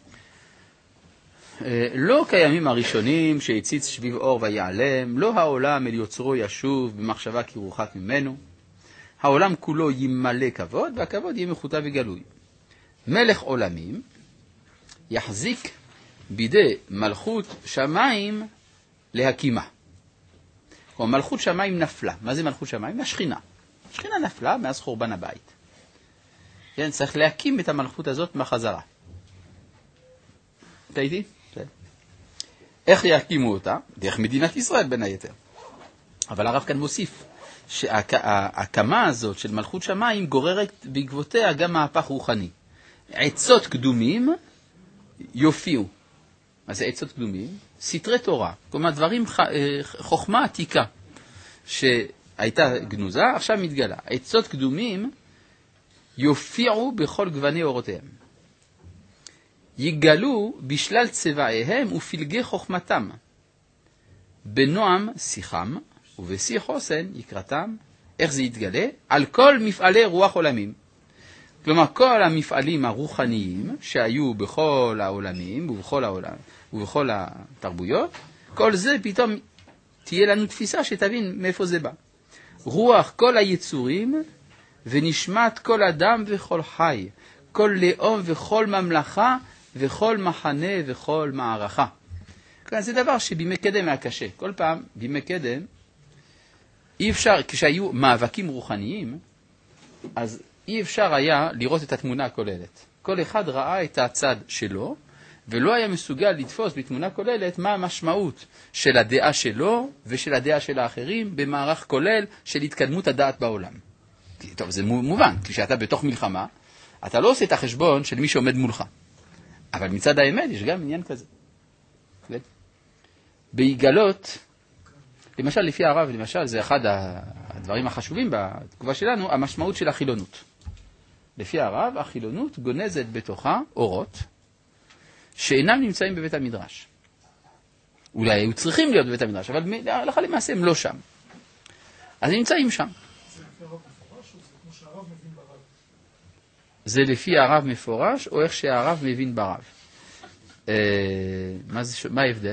S1: לא קיימים הראשונים שהציץ שביב אור ויעלם, לא העולם אל יוצרו ישוב במחשבה כי רוחק ממנו. העולם כולו ימלא כבוד, והכבוד יהיה מחוטא וגלוי. מלך עולמים יחזיק בידי מלכות שמיים להקימה. כלומר, מלכות שמיים נפלה. מה זה מלכות שמיים? השכינה. השכינה נפלה מאז חורבן הבית. כן, צריך להקים את המלכות הזאת בחזרה. אתה איתי? איך יקימו אותה? דרך מדינת ישראל בין היתר. אבל הרב כאן מוסיף שההקמה הזאת של מלכות שמיים גוררת בעקבותיה גם מהפך רוחני. עצות קדומים יופיעו. מה זה עצות קדומים? סתרי תורה. כלומר, דברים, חוכמה עתיקה שהייתה גנוזה, עכשיו מתגלה. עצות קדומים יופיעו בכל גווני אורותיהם. יגלו בשלל צבעיהם ופלגי חוכמתם. בנועם שיחם ובשיא חוסן יקרתם. איך זה יתגלה? על כל מפעלי רוח עולמים. כלומר, כל המפעלים הרוחניים שהיו בכל העולמים ובכל התרבויות, כל זה פתאום תהיה לנו תפיסה שתבין מאיפה זה בא. רוח כל היצורים ונשמת כל אדם וכל חי, כל לאום וכל ממלכה וכל מחנה וכל מערכה. כאן זה דבר שבימי קדם היה קשה. כל פעם בימי קדם אי אפשר, כשהיו מאבקים רוחניים, אז אי אפשר היה לראות את התמונה הכוללת. כל אחד ראה את הצד שלו, ולא היה מסוגל לתפוס בתמונה כוללת מה המשמעות של הדעה שלו ושל הדעה של האחרים במערך כולל של התקדמות הדעת בעולם. טוב, זה מובן, כשאתה בתוך מלחמה, אתה לא עושה את החשבון של מי שעומד מולך. אבל מצד האמת יש גם עניין כזה. בהיגלות, למשל, לפי הרב, למשל, זה אחד הדברים החשובים בתגובה שלנו, המשמעות של החילונות. לפי הרב, החילונות גונזת בתוכה אורות שאינם נמצאים בבית המדרש. אולי היו צריכים להיות בבית המדרש, אבל הלכה למעשה הם לא שם. אז הם נמצאים שם.
S2: זה לפי הרב מפורש, או זה כמו שהרב מבין ברב?
S1: זה לפי הרב מפורש, או איך שהרב מבין ברב. מה ההבדל?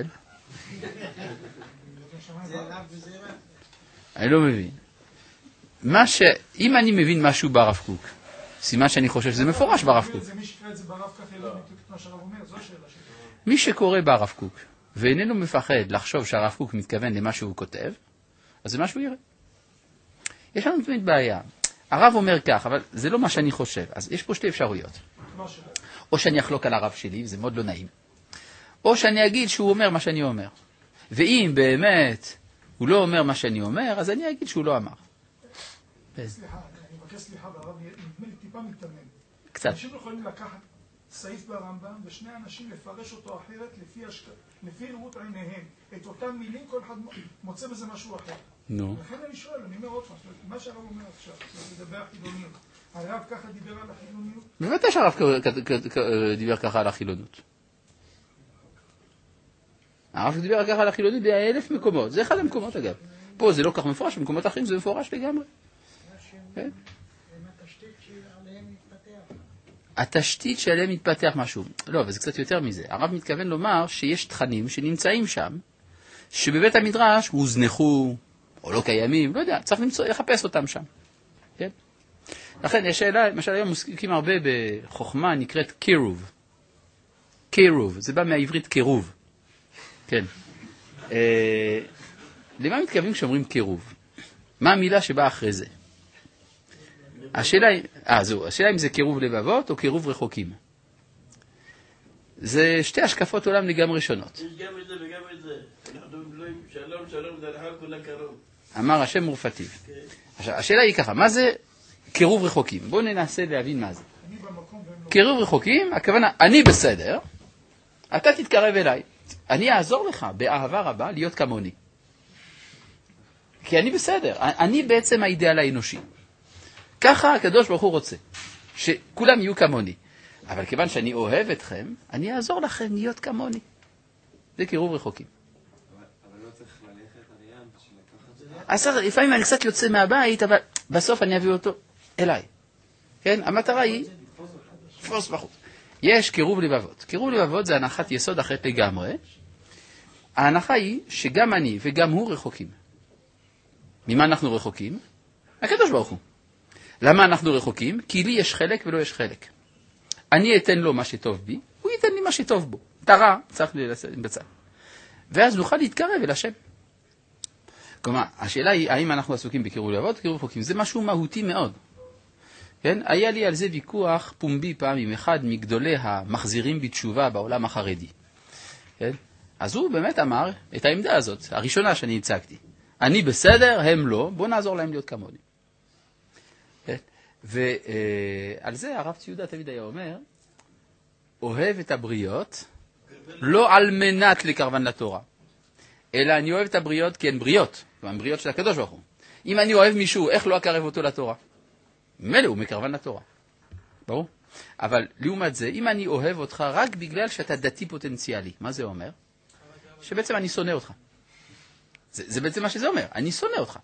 S1: אני לא מבין. אם אני מבין משהו ברב קוק, סימן שאני חושב שזה מפורש ברב קוק.
S2: מי שקרא את זה ברב ככה לא נקרא את מה שהרב אומר, זו השאלה שלי.
S1: מי שקורא ברב קוק ואיננו מפחד לחשוב שהרב קוק מתכוון למה שהוא כותב, אז זה מה שהוא יראה. יש לנו תמיד בעיה. הרב אומר כך, אבל זה לא מה שאני חושב. אז יש פה שתי אפשרויות. או שאני אחלוק על הרב שלי, וזה מאוד לא נעים. או שאני אגיד שהוא אומר מה שאני אומר. ואם באמת הוא לא אומר מה שאני אומר, אז אני אגיד שהוא לא אמר.
S2: סליחה, אני מבקש סליחה, והרב נדמה לי טיפה מתאמן.
S1: קצת.
S2: אנשים יכולים לקחת סעיף ברמב"ם, ושני אנשים לפרש אותו אחרת לפי ראות עיניהם. את אותם מילים, כל אחד מוצא בזה משהו אחר.
S1: נו.
S2: לכן אני שואל, אני אומר עוד פעם, מה שהרב אומר עכשיו, לדבר החילוניות. הרב ככה דיבר על החילוניות?
S1: בוודאי שהרב דיבר ככה על החילונות. הרב דיבר ככה על החילוניות ב1,000 מקומות. זה אחד המקומות אגב. פה זה לא כך מפורש, במקומות אחרים זה מפורש לגמרי. התשתית שעליהם מתפתח משהו. לא, אבל זה קצת יותר מזה. הרב מתכוון לומר שיש תכנים שנמצאים שם, שבבית המדרש הוזנחו, או לא קיימים, לא יודע, צריך לחפש אותם שם. כן? לכן יש שאלה, למשל היום מוסקים הרבה בחוכמה נקראת קירוב. קירוב, זה בא מהעברית קירוב. כן. למה מתכוונים כשאומרים קירוב? מה המילה שבאה אחרי זה? השאלה אם זה קירוב לבבות או קירוב רחוקים. זה שתי השקפות עולם לגמרי שונות.
S5: יש גם את זה וגם את זה. אנחנו אומרים שלום, שלום, זה לך כולה קרוב.
S1: אמר השם מורפתיו. השאלה היא ככה, מה זה קירוב רחוקים? בואו ננסה להבין מה זה. קירוב רחוקים, הכוונה, אני בסדר, אתה תתקרב אליי. אני אעזור לך באהבה רבה להיות כמוני. כי אני בסדר, אני בעצם האידאל האנושי. ככה הקדוש ברוך הוא רוצה, שכולם יהיו כמוני. אבל כיוון שאני אוהב אתכם, אני אעזור לכם להיות כמוני. זה קירוב רחוקים.
S6: אבל לא צריך ללכת אריאן בשביל לקחת את זה.
S1: אז לפעמים אני קצת יוצא מהבית, אבל בסוף אני אביא אותו אליי. כן? המטרה היא תפוס בחוץ. יש קירוב לבבות. קירוב לבבות זה הנחת יסוד אחרת לגמרי. ההנחה היא שגם אני וגם הוא רחוקים. ממה אנחנו רחוקים? הקדוש ברוך הוא. למה אנחנו רחוקים? כי לי יש חלק ולא יש חלק. אני אתן לו מה שטוב בי, הוא ייתן לי מה שטוב בו. את הרע צריך לשים בצד. ואז נוכל להתקרב אל השם. כלומר, השאלה היא, האם אנחנו עסוקים בקירוב לבבות, קירוב רחוקים? זה משהו מהותי מאוד. כן? היה לי על זה ויכוח פומבי פעם עם אחד מגדולי המחזירים בתשובה בעולם החרדי. כן? אז הוא באמת אמר את העמדה הזאת, הראשונה שאני הצגתי. אני בסדר, הם לא, בוא נעזור להם להיות כמוני. כן? ועל זה הרב ציודה תמיד היה אומר, אוהב את הבריות, לא על מנת לקרבן לתורה, אלא אני אוהב את הבריות כי הן בריות, הן בריות של הקדוש ברוך הוא. אם אני אוהב מישהו, איך לא אקרב אותו לתורה? מלא, הוא מקרבן לתורה. ברור? אבל לעומת זה, אם אני אוהב אותך רק בגלל שאתה דתי פוטנציאלי, מה זה אומר? שבעצם אני שונא אותך. זה בעצם מה שזה אומר, אני שונא אותך.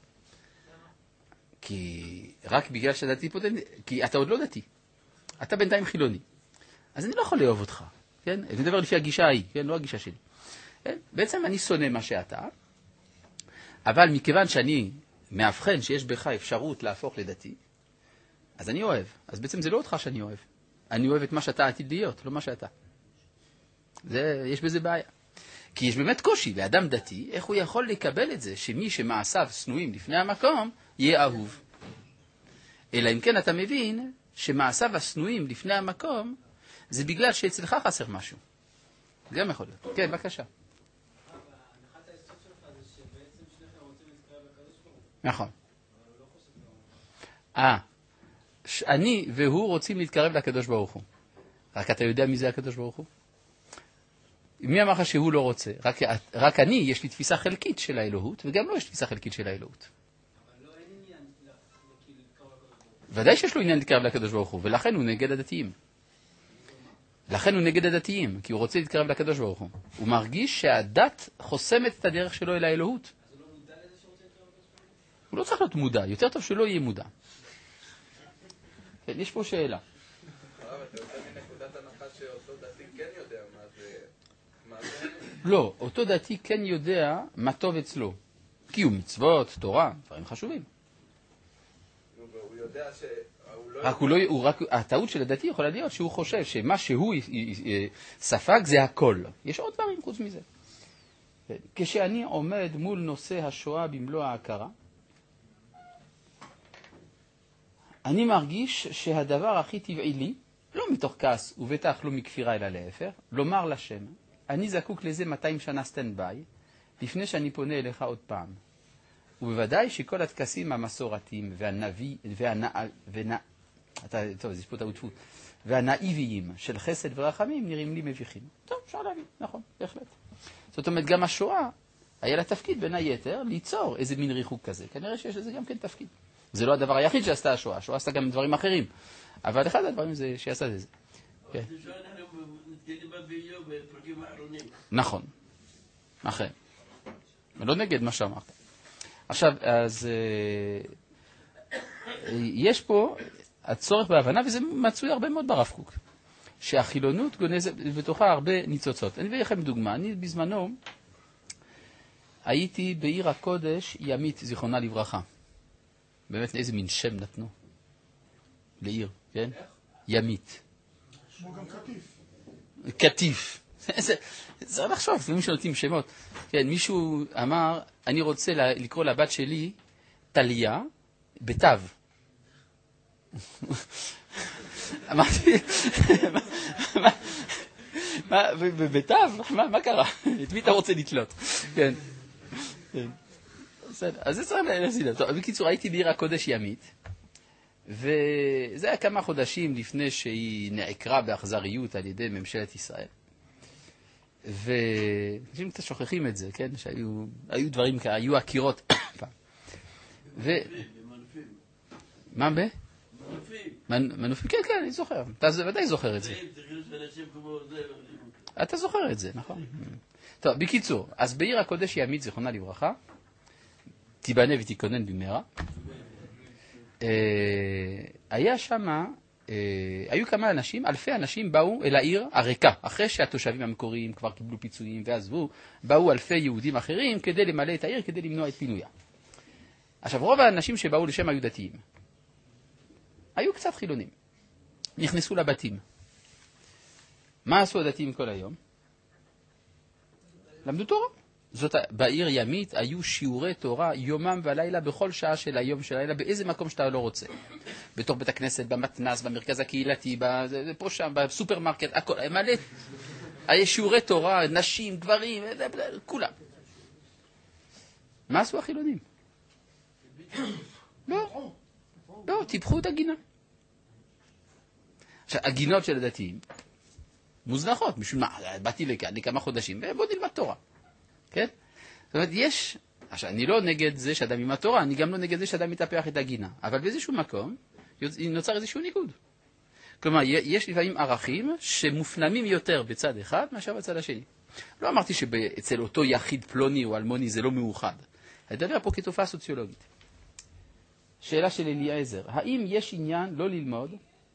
S1: כי רק בגלל שאתה דתי פוטנציאלי, כי אתה עוד לא דתי. אתה בינתיים חילוני. אז אני לא יכול לאהוב אותך. כן? אני מדבר לפי הגישה ההיא, כן? לא הגישה שלי. כן? בעצם אני שונא מה שאתה, אבל מכיוון שאני מאבחן שיש בך אפשרות להפוך לדתי, אז אני אוהב. אז בעצם זה לא אותך שאני אוהב. אני אוהב את מה שאתה עתיד להיות, לא מה שאתה. יש בזה בעיה. כי יש באמת קושי לאדם דתי, איך הוא יכול לקבל את זה שמי שמעשיו שנואים לפני המקום, יהיה אהוב. אלא אם כן אתה מבין שמעשיו השנואים לפני המקום, זה בגלל שאצלך חסר משהו. גם יכול להיות. כן, בבקשה.
S3: הנחת היסוד שלך זה שבעצם שניכם רוצים להתקרב לקדוש ברוך הוא.
S1: נכון.
S3: אבל הוא לא חושב כמוך.
S1: אני והוא רוצים להתקרב לקדוש ברוך הוא. רק אתה יודע מי זה הקדוש ברוך הוא? מי אמר לך שהוא לא רוצה? רק אני, יש לי תפיסה חלקית של האלוהות, וגם לו יש תפיסה חלקית של האלוהות.
S6: אבל לא, אין עניין לקרוא לקדוש ברוך הוא.
S1: ודאי שיש לו עניין להתקרב לקדוש ברוך הוא, ולכן הוא נגד הדתיים. לכן הוא נגד הדתיים, כי הוא רוצה להתקרב לקדוש ברוך הוא. הוא מרגיש שהדת חוסמת את הדרך שלו אל האלוהות.
S6: אז הוא לא מודע לזה שרוצה להתקרב לקדוש ברוך הוא?
S1: הוא לא צריך להיות מודע, יותר טוב שהוא לא יהיה מודע. כן, יש פה שאלה.
S4: אתה יוצא מנקודת הנחה שאותו דתי כן יודע מה זה...
S1: לא, אותו דתי כן יודע מה טוב אצלו. קיום מצוות, תורה, דברים חשובים.
S4: הוא יודע
S1: רק הטעות של הדתי יכולה להיות שהוא חושב שמה שהוא ספג זה הכל. יש עוד דברים חוץ מזה. כשאני עומד מול נושא השואה במלוא ההכרה, אני מרגיש שהדבר הכי טבעי לי, לא מתוך כעס ובטח לא מכפירה אלא להפך, לומר לשם, אני זקוק לזה 200 שנה סטנד ביי, לפני שאני פונה אליך עוד פעם. ובוודאי שכל הטקסים המסורתיים והנאיביים של חסד ורחמים נראים לי מביכים. טוב, אפשר להבין, נכון, בהחלט. זאת אומרת, גם השואה היה לה תפקיד בין היתר ליצור איזה מין ריחוק כזה. כנראה שיש לזה גם כן תפקיד. זה לא הדבר היחיד שעשתה השואה, השואה עשתה גם דברים אחרים. אבל אחד הדברים זה שעשה את זה. נכון, אחרי. לא נגד מה שאמרת. עכשיו, אז יש פה הצורך בהבנה, וזה מצוי הרבה מאוד ברב קוק, שהחילונות גונזת בתוכה הרבה ניצוצות. אני אביא לכם דוגמה. אני בזמנו הייתי בעיר הקודש ימית, זיכרונה לברכה. באמת איזה מין שם נתנו לעיר, כן? ימית.
S2: שמו גם קטיף.
S1: קטיף. זה לחשוב, לפעמים שנותנים שמות. כן, מישהו אמר, אני רוצה לקרוא לבת שלי תליה בתו. אמרתי, בתו? מה קרה? את מי אתה רוצה לתלות? כן. אז זה צריך להזיד. בקיצור, הייתי בעיר הקודש ימית, וזה היה כמה חודשים לפני שהיא נעקרה באכזריות על ידי ממשלת ישראל. ואנשים קצת שוכחים את זה, כן? שהיו דברים כאלה, היו עקירות פעם. מה ב? מנופים, כן, כן, אני זוכר. אתה ודאי זוכר את זה. אתה זוכר את זה, נכון. טוב, בקיצור, אז בעיר הקודש ימית, זיכרונה לברכה, תיבנה ותיכונן במהרה. היה שמה, היו כמה אנשים, אלפי אנשים באו אל העיר הריקה, אחרי שהתושבים המקוריים כבר קיבלו פיצויים ועזבו, באו אלפי יהודים אחרים כדי למלא את העיר, כדי למנוע את פינויה. עכשיו, רוב האנשים שבאו לשם היו דתיים. היו קצת חילונים. נכנסו לבתים. מה עשו הדתיים כל היום? למדו תורה. בעיר ימית היו שיעורי תורה יומם ולילה בכל שעה של היום של הלילה, באיזה מקום שאתה לא רוצה. בתוך בית הכנסת, במתנס, במרכז הקהילתי, פה שם, בסופרמרקט, הכל, מלא. היה שיעורי תורה, נשים, גברים, כולם. מה עשו החילונים? לא, טיפחו את הגינה. עכשיו, הגינות של הדתיים מוזנחות, משום מה, באתי לכאן לכמה חודשים, ובוא נלמד תורה. כן? זאת אומרת, יש, עכשיו, אני לא נגד זה שאדם עם התורה, אני גם לא נגד זה שאדם מתהפך את הגינה, אבל באיזשהו מקום נוצר איזשהו ניגוד. כלומר, יש לפעמים ערכים שמופנמים יותר בצד אחד מאשר בצד השני. לא אמרתי שאצל אותו יחיד פלוני או אלמוני זה לא מאוחד. אני מדבר פה כתופעה סוציולוגית. שאלה של אליעזר, האם יש עניין לא ללמוד,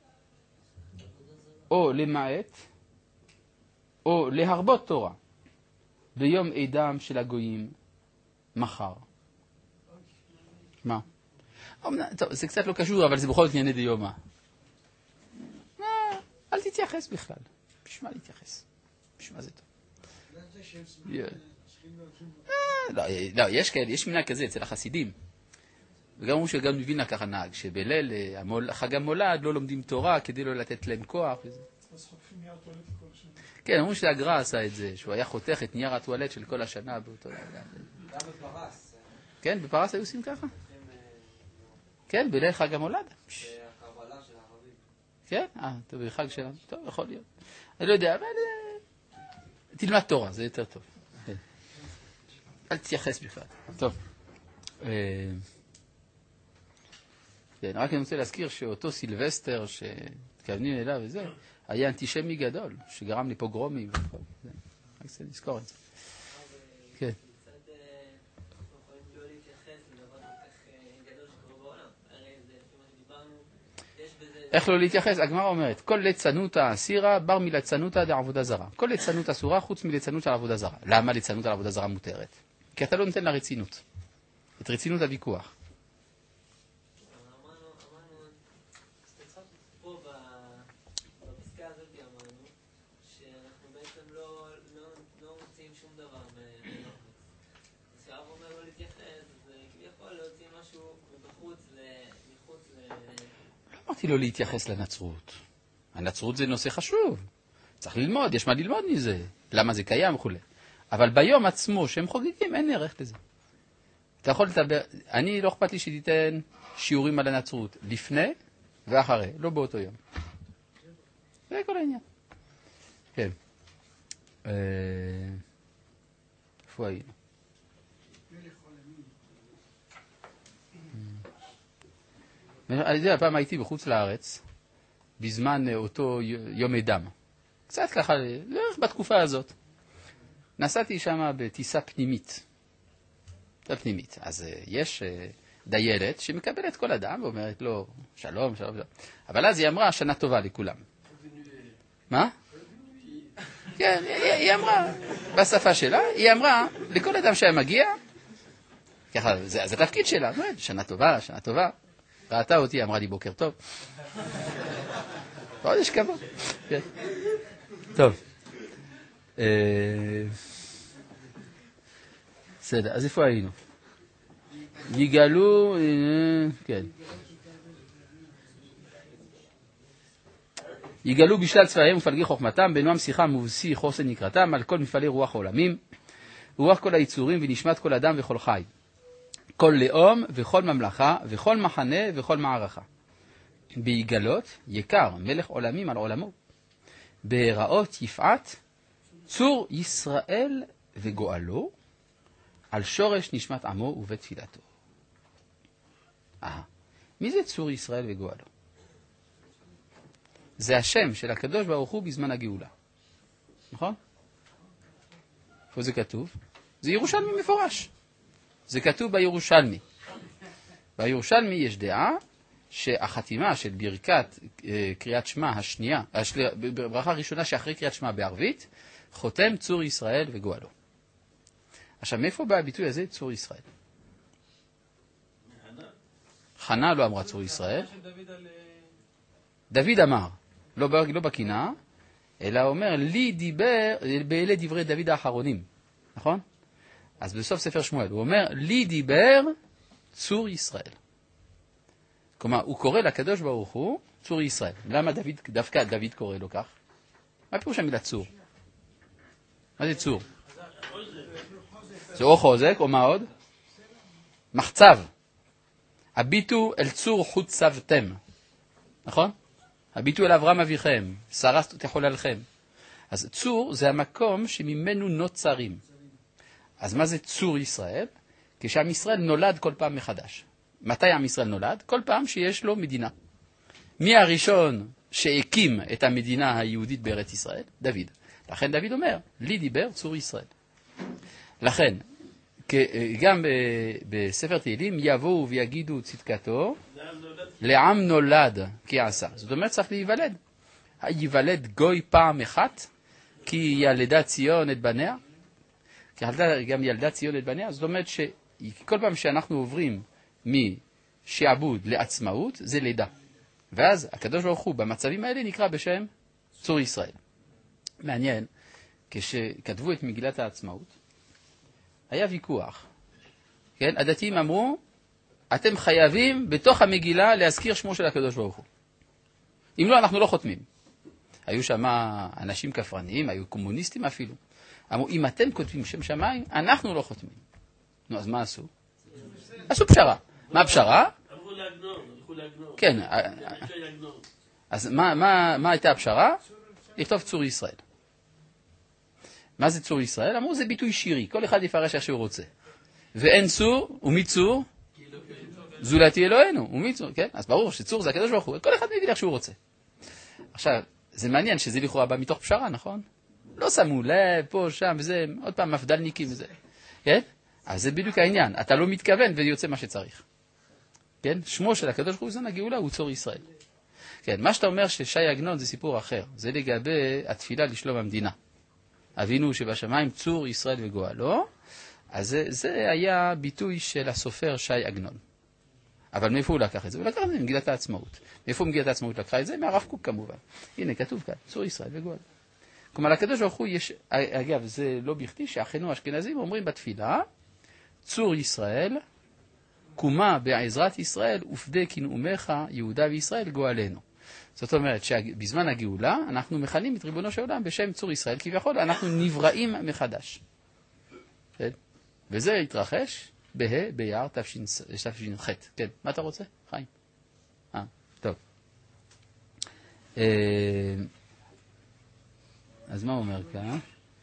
S1: או למעט, או להרבות תורה, ביום עידם של הגויים מחר? מה? טוב, זה קצת לא קשור, אבל זה בכל זאת ענייני דיומא. אל תתייחס בכלל. בשביל מה להתייחס? בשביל מה זה טוב? לא, יש כאלה, יש מנהג כזה אצל החסידים. וגם אומרים שגם מבינה ככה נהג, שבליל חג המולד לא לומדים תורה כדי לא לתת להם כוח.
S2: אז חוטפים נייר טואלט כל השנה.
S1: כן, אומרים שהגר"א עשה את זה, שהוא היה חותך את נייר הטואלט של כל השנה באותו לילה.
S6: גם בפרס.
S1: כן, בפרס היו עושים ככה? כן, בליל חג המולד.
S6: הקבלה של הערבים.
S1: כן? טוב, בחג שלנו. טוב, יכול להיות. אני לא יודע, אבל תלמד תורה, זה יותר טוב. אל תתייחס בכלל. טוב. רק אני רוצה להזכיר שאותו סילבסטר שתכוונים אליו וזה, היה אנטישמי גדול, שגרם לפוגרומים. רק רוצה לזכור את זה. כן.
S3: קצת יכולים לא להתייחס לדבר כל כך גדול שקורה בעולם. הרי זה, לפי מה שדיברנו, יש בזה...
S1: איך לא להתייחס? הגמרא אומרת, כל ליצנותא אסירה בר מליצנותא דעבודה זרה. כל ליצנות אסורה חוץ מליצנות על עבודה זרה. למה ליצנות על עבודה זרה מותרת? כי אתה לא נותן לה רצינות. את רצינות הוויכוח.
S3: אמרנו, פה בפסקה הזאת אמרנו, שאנחנו בעצם לא מוצאים שום דבר מלוחץ. כשאב אומר לא להתייחס, זה כביכול להוציא משהו מחוץ
S1: אמרתי לו להתייחס לנצרות. הנצרות זה נושא חשוב. צריך ללמוד, יש מה ללמוד מזה. למה זה קיים וכו'. אבל ביום עצמו שהם חוגגים, אין ערך לזה. אתה יכול לדבר, אני לא אכפת לי שתיתן שיעורים על הנצרות, לפני ואחרי, לא באותו יום. זה כל העניין. כן. איפה היינו? אני יודע, הפעם הייתי בחוץ לארץ, בזמן אותו יום אדם. קצת ככה, בתקופה הזאת. נסעתי שם בטיסה פנימית. אז יש דיילת שמקבלת כל אדם ואומרת לו שלום, שלום, שלום. אבל אז היא אמרה שנה טובה לכולם. מה? כן, היא אמרה, בשפה שלה, היא אמרה לכל אדם שהיה מגיע, ככה, זה התפקיד שלה, שנה טובה, שנה טובה. ראתה אותי, אמרה לי בוקר טוב. עוד יש כבוד. טוב. בסדר, אז איפה היינו? יגאלו, כן. יגאלו בשלל צבאיהם ופלגי חוכמתם, בנועם שיחה מבוסי חוסן נקרתם, על כל מפעלי רוח העולמים, רוח כל היצורים ונשמת כל אדם וכל חי. כל לאום וכל ממלכה וכל מחנה וכל מערכה. ביגלות יקר מלך עולמים על עולמו. בהיראות יפעת צור ישראל וגואלו, על שורש נשמת עמו ובתפילתו. מי זה צור ישראל וגואלו? זה השם של הקדוש ברוך הוא בזמן הגאולה. נכון? איפה זה כתוב? זה ירושלמי מפורש. זה כתוב בירושלמי. בירושלמי יש דעה שהחתימה של ברכת קריאת שמע השנייה, ברכה הראשונה שאחרי קריאת שמע בערבית, חותם צור ישראל וגואלו. עכשיו, מאיפה בא הביטוי הזה, צור ישראל? חנה לא אמרה צור ישראל. דוד אמר, לא בקינה, אלא אומר, לי דיבר, באלה דברי דוד האחרונים. נכון? אז בסוף ספר שמואל, הוא אומר, לי דיבר צור ישראל. כלומר, הוא קורא לקדוש ברוך הוא צור ישראל. למה דווקא דוד קורא לו כך? מה פירוש המילה צור? מה זה צור? זה או חוזק, או מה עוד? מחצב. הביטו אל צור חוצבתם. נכון? הביטו אל אברהם אביכם, שרה תחוללכם. אז צור זה המקום שממנו נוצרים. אז מה זה צור ישראל? כשעם ישראל נולד כל פעם מחדש. מתי עם ישראל נולד? כל פעם שיש לו מדינה. מי הראשון שהקים את המדינה היהודית בארץ ישראל? דוד. לכן דוד אומר, לי דיבר צור ישראל. לכן, גם בספר תהילים, יבואו ויגידו צדקתו, לעם נולד כי עשה. זאת אומרת, צריך להיוולד. היוולד גוי פעם אחת, כי ילדה ציון את בניה. כי גם ילדה ציון את בניה. זאת אומרת שכל פעם שאנחנו עוברים משעבוד לעצמאות, זה לידה. ואז הקדוש ברוך הוא במצבים האלה נקרא בשם צור ישראל. מעניין, כשכתבו את מגילת העצמאות, היה ויכוח. כן? הדתיים אמרו, אתם חייבים בתוך המגילה להזכיר שמו של הקדוש ברוך הוא. אם לא, אנחנו לא חותמים. היו שם אנשים כפרניים, היו קומוניסטים אפילו. אמרו, אם אתם כותבים שם שמיים, אנחנו לא חותמים. נו, אז מה עשו? עשו פשרה. מה הפשרה?
S5: הלכו לעגנון.
S1: כן. אז מה הייתה הפשרה? לכתוב צור ישראל. מה זה צור ישראל? אמרו זה ביטוי שירי, כל אחד יפרש איך שהוא רוצה. ואין צור, ומי צור? זולתי אלוהינו, ומי צור, כן? אז ברור שצור זה הקדוש ברוך הוא, כל אחד מבין איך שהוא רוצה. עכשיו, זה מעניין שזה לכאורה בא מתוך פשרה, נכון? לא שמו לב, פה, שם, וזה, עוד פעם, מפדלניקים וזה. כן? אז זה בדיוק העניין. אתה לא מתכוון ויוצא מה שצריך. כן? שמו של הקדוש ברוך הוא זן הגאולה הוא צור ישראל. כן, מה שאתה אומר ששי עגנון זה סיפור אחר. זה לגבי התפילה לשלום המדינה. אבינו שבשמיים צור ישראל וגואלו. אז זה היה ביטוי של הסופר שי עגנון. אבל מאיפה הוא לקח את זה? הוא לקח את זה ממגילת העצמאות. מאיפה מגילת העצמאות לקחה את זה? מהרב קוק כמובן. הנה, כתוב כאן, צור ישראל וגואלו. כלומר, לקדוש ברוך הוא יש, אגב, זה לא בכדי שאחינו האשכנזים אומרים בתפילה, צור ישראל, קומה בעזרת ישראל, ופדה כנאומך יהודה וישראל גואלנו. זאת אומרת שבזמן הגאולה אנחנו מכנים את ריבונו של עולם בשם צור ישראל, כביכול אנחנו נבראים מחדש. וזה התרחש באייר תש"ח. כן, מה אתה רוצה? חיים. טוב. אז מה הוא אומר כאן?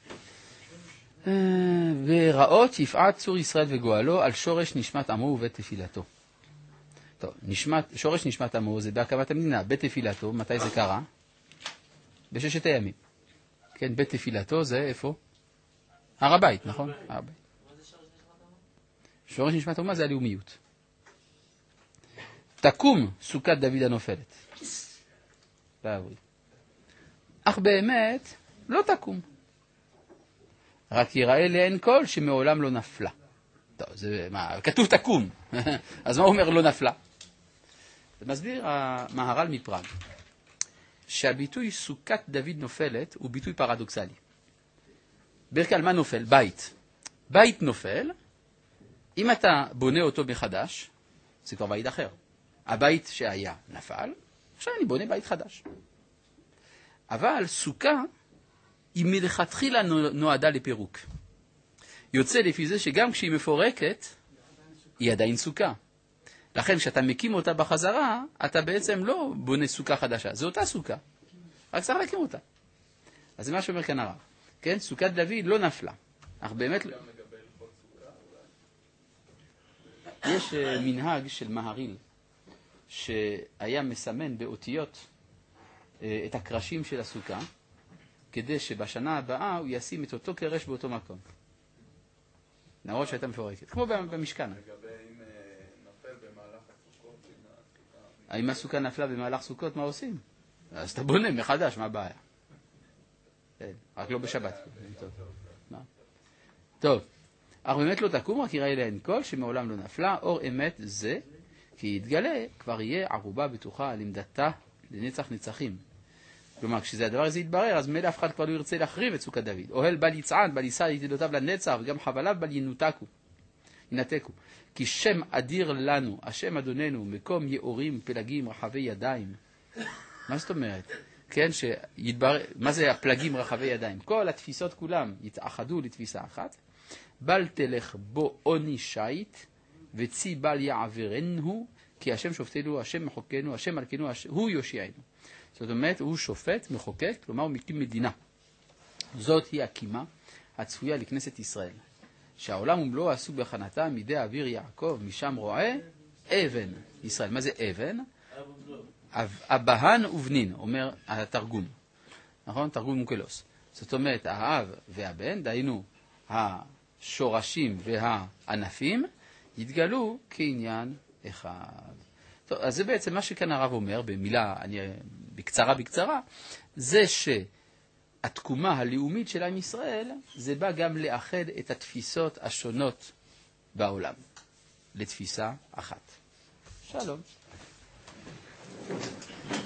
S1: וראות יפעת צור ישראל וגואלו על שורש נשמת עמו ובית תפילתו. טוב, שורש נשמת עמו זה בהקמת המדינה, בית תפילתו, מתי זה קרה? בששת הימים. כן, בית תפילתו זה איפה? הר הבית, נכון? הר הבית. שורש נשמת עמו זה הלאומיות. תקום סוכת דוד הנופלת. אך באמת לא תקום. רק יראה לעין כל שמעולם לא נפלה. טוב, זה מה, כתוב תקום. אז מה הוא אומר לא נפלה? זה מסביר המהר"ל מפראג, שהביטוי סוכת דוד נופלת הוא ביטוי פרדוקסלי. בדרך כלל מה נופל? בית. בית נופל, אם אתה בונה אותו מחדש, זה כבר בית אחר. הבית שהיה נפל, עכשיו אני בונה בית חדש. אבל סוכה היא מלכתחילה נועדה לפירוק. יוצא לפי זה שגם כשהיא מפורקת, היא עדיין סוכה. לכן כשאתה מקים אותה בחזרה, אתה בעצם לא בונה סוכה חדשה. זו אותה סוכה. רק צריך להקים אותה. אז זה מה שאומר כאן הרב. כן? סוכת דוד לא נפלה. אך באמת לא... יש מנהג של מהריל, שהיה מסמן באותיות את הקרשים של הסוכה, כדי שבשנה הבאה הוא ישים את אותו קרש באותו מקום. נראות שהייתה מפורקת. כמו במשכן.
S4: לגבי אם נפל במהלך הסוכות,
S1: אם הסוכה נפלה במהלך סוכות, מה עושים? אז אתה בונה מחדש, מה הבעיה? רק לא בשבת. טוב. אך באמת לא תקום, רק יראה להן כל שמעולם לא נפלה, אור אמת זה, כי יתגלה, כבר יהיה ערובה בטוחה על עמדתה לנצח נצחים. כלומר, כשזה הדבר הזה יתברר, אז מלא אף אחד כבר לא ירצה להחריב את סוכת דוד. אוהל בל יצען, בל יישא יתדותיו לנצח, וגם חבליו בל ינתקו. כי שם אדיר לנו, השם אדוננו, מקום יאורים, פלגים, רחבי ידיים. מה זאת אומרת? כן, שיתברר, מה זה הפלגים רחבי ידיים? כל התפיסות כולם יתאחדו לתפיסה אחת. בל תלך בו עוני שייט, וצי בל יעברנו, כי השם שופטנו, השם מחוקנו, השם מלכנו, הוא יושיענו. זאת אומרת, הוא שופט, מחוקק, כלומר הוא מקים מדינה. זאת היא הקימה הצפויה לכנסת ישראל. שהעולם ומלואו עסוק בהכנתה מידי אוויר יעקב, משם רואה אבן ישראל. מה זה אבן? אבהן ובנין, אומר התרגום. נכון? תרגום מוקלוס. זאת אומרת, האב והבן, דהיינו השורשים והענפים, יתגלו כעניין אחד. טוב, אז זה בעצם מה שכאן הרב אומר, במילה, בקצרה, זה שהתקומה הלאומית של עם ישראל, זה בא גם לאחד את התפיסות השונות בעולם, לתפיסה אחת. שלום.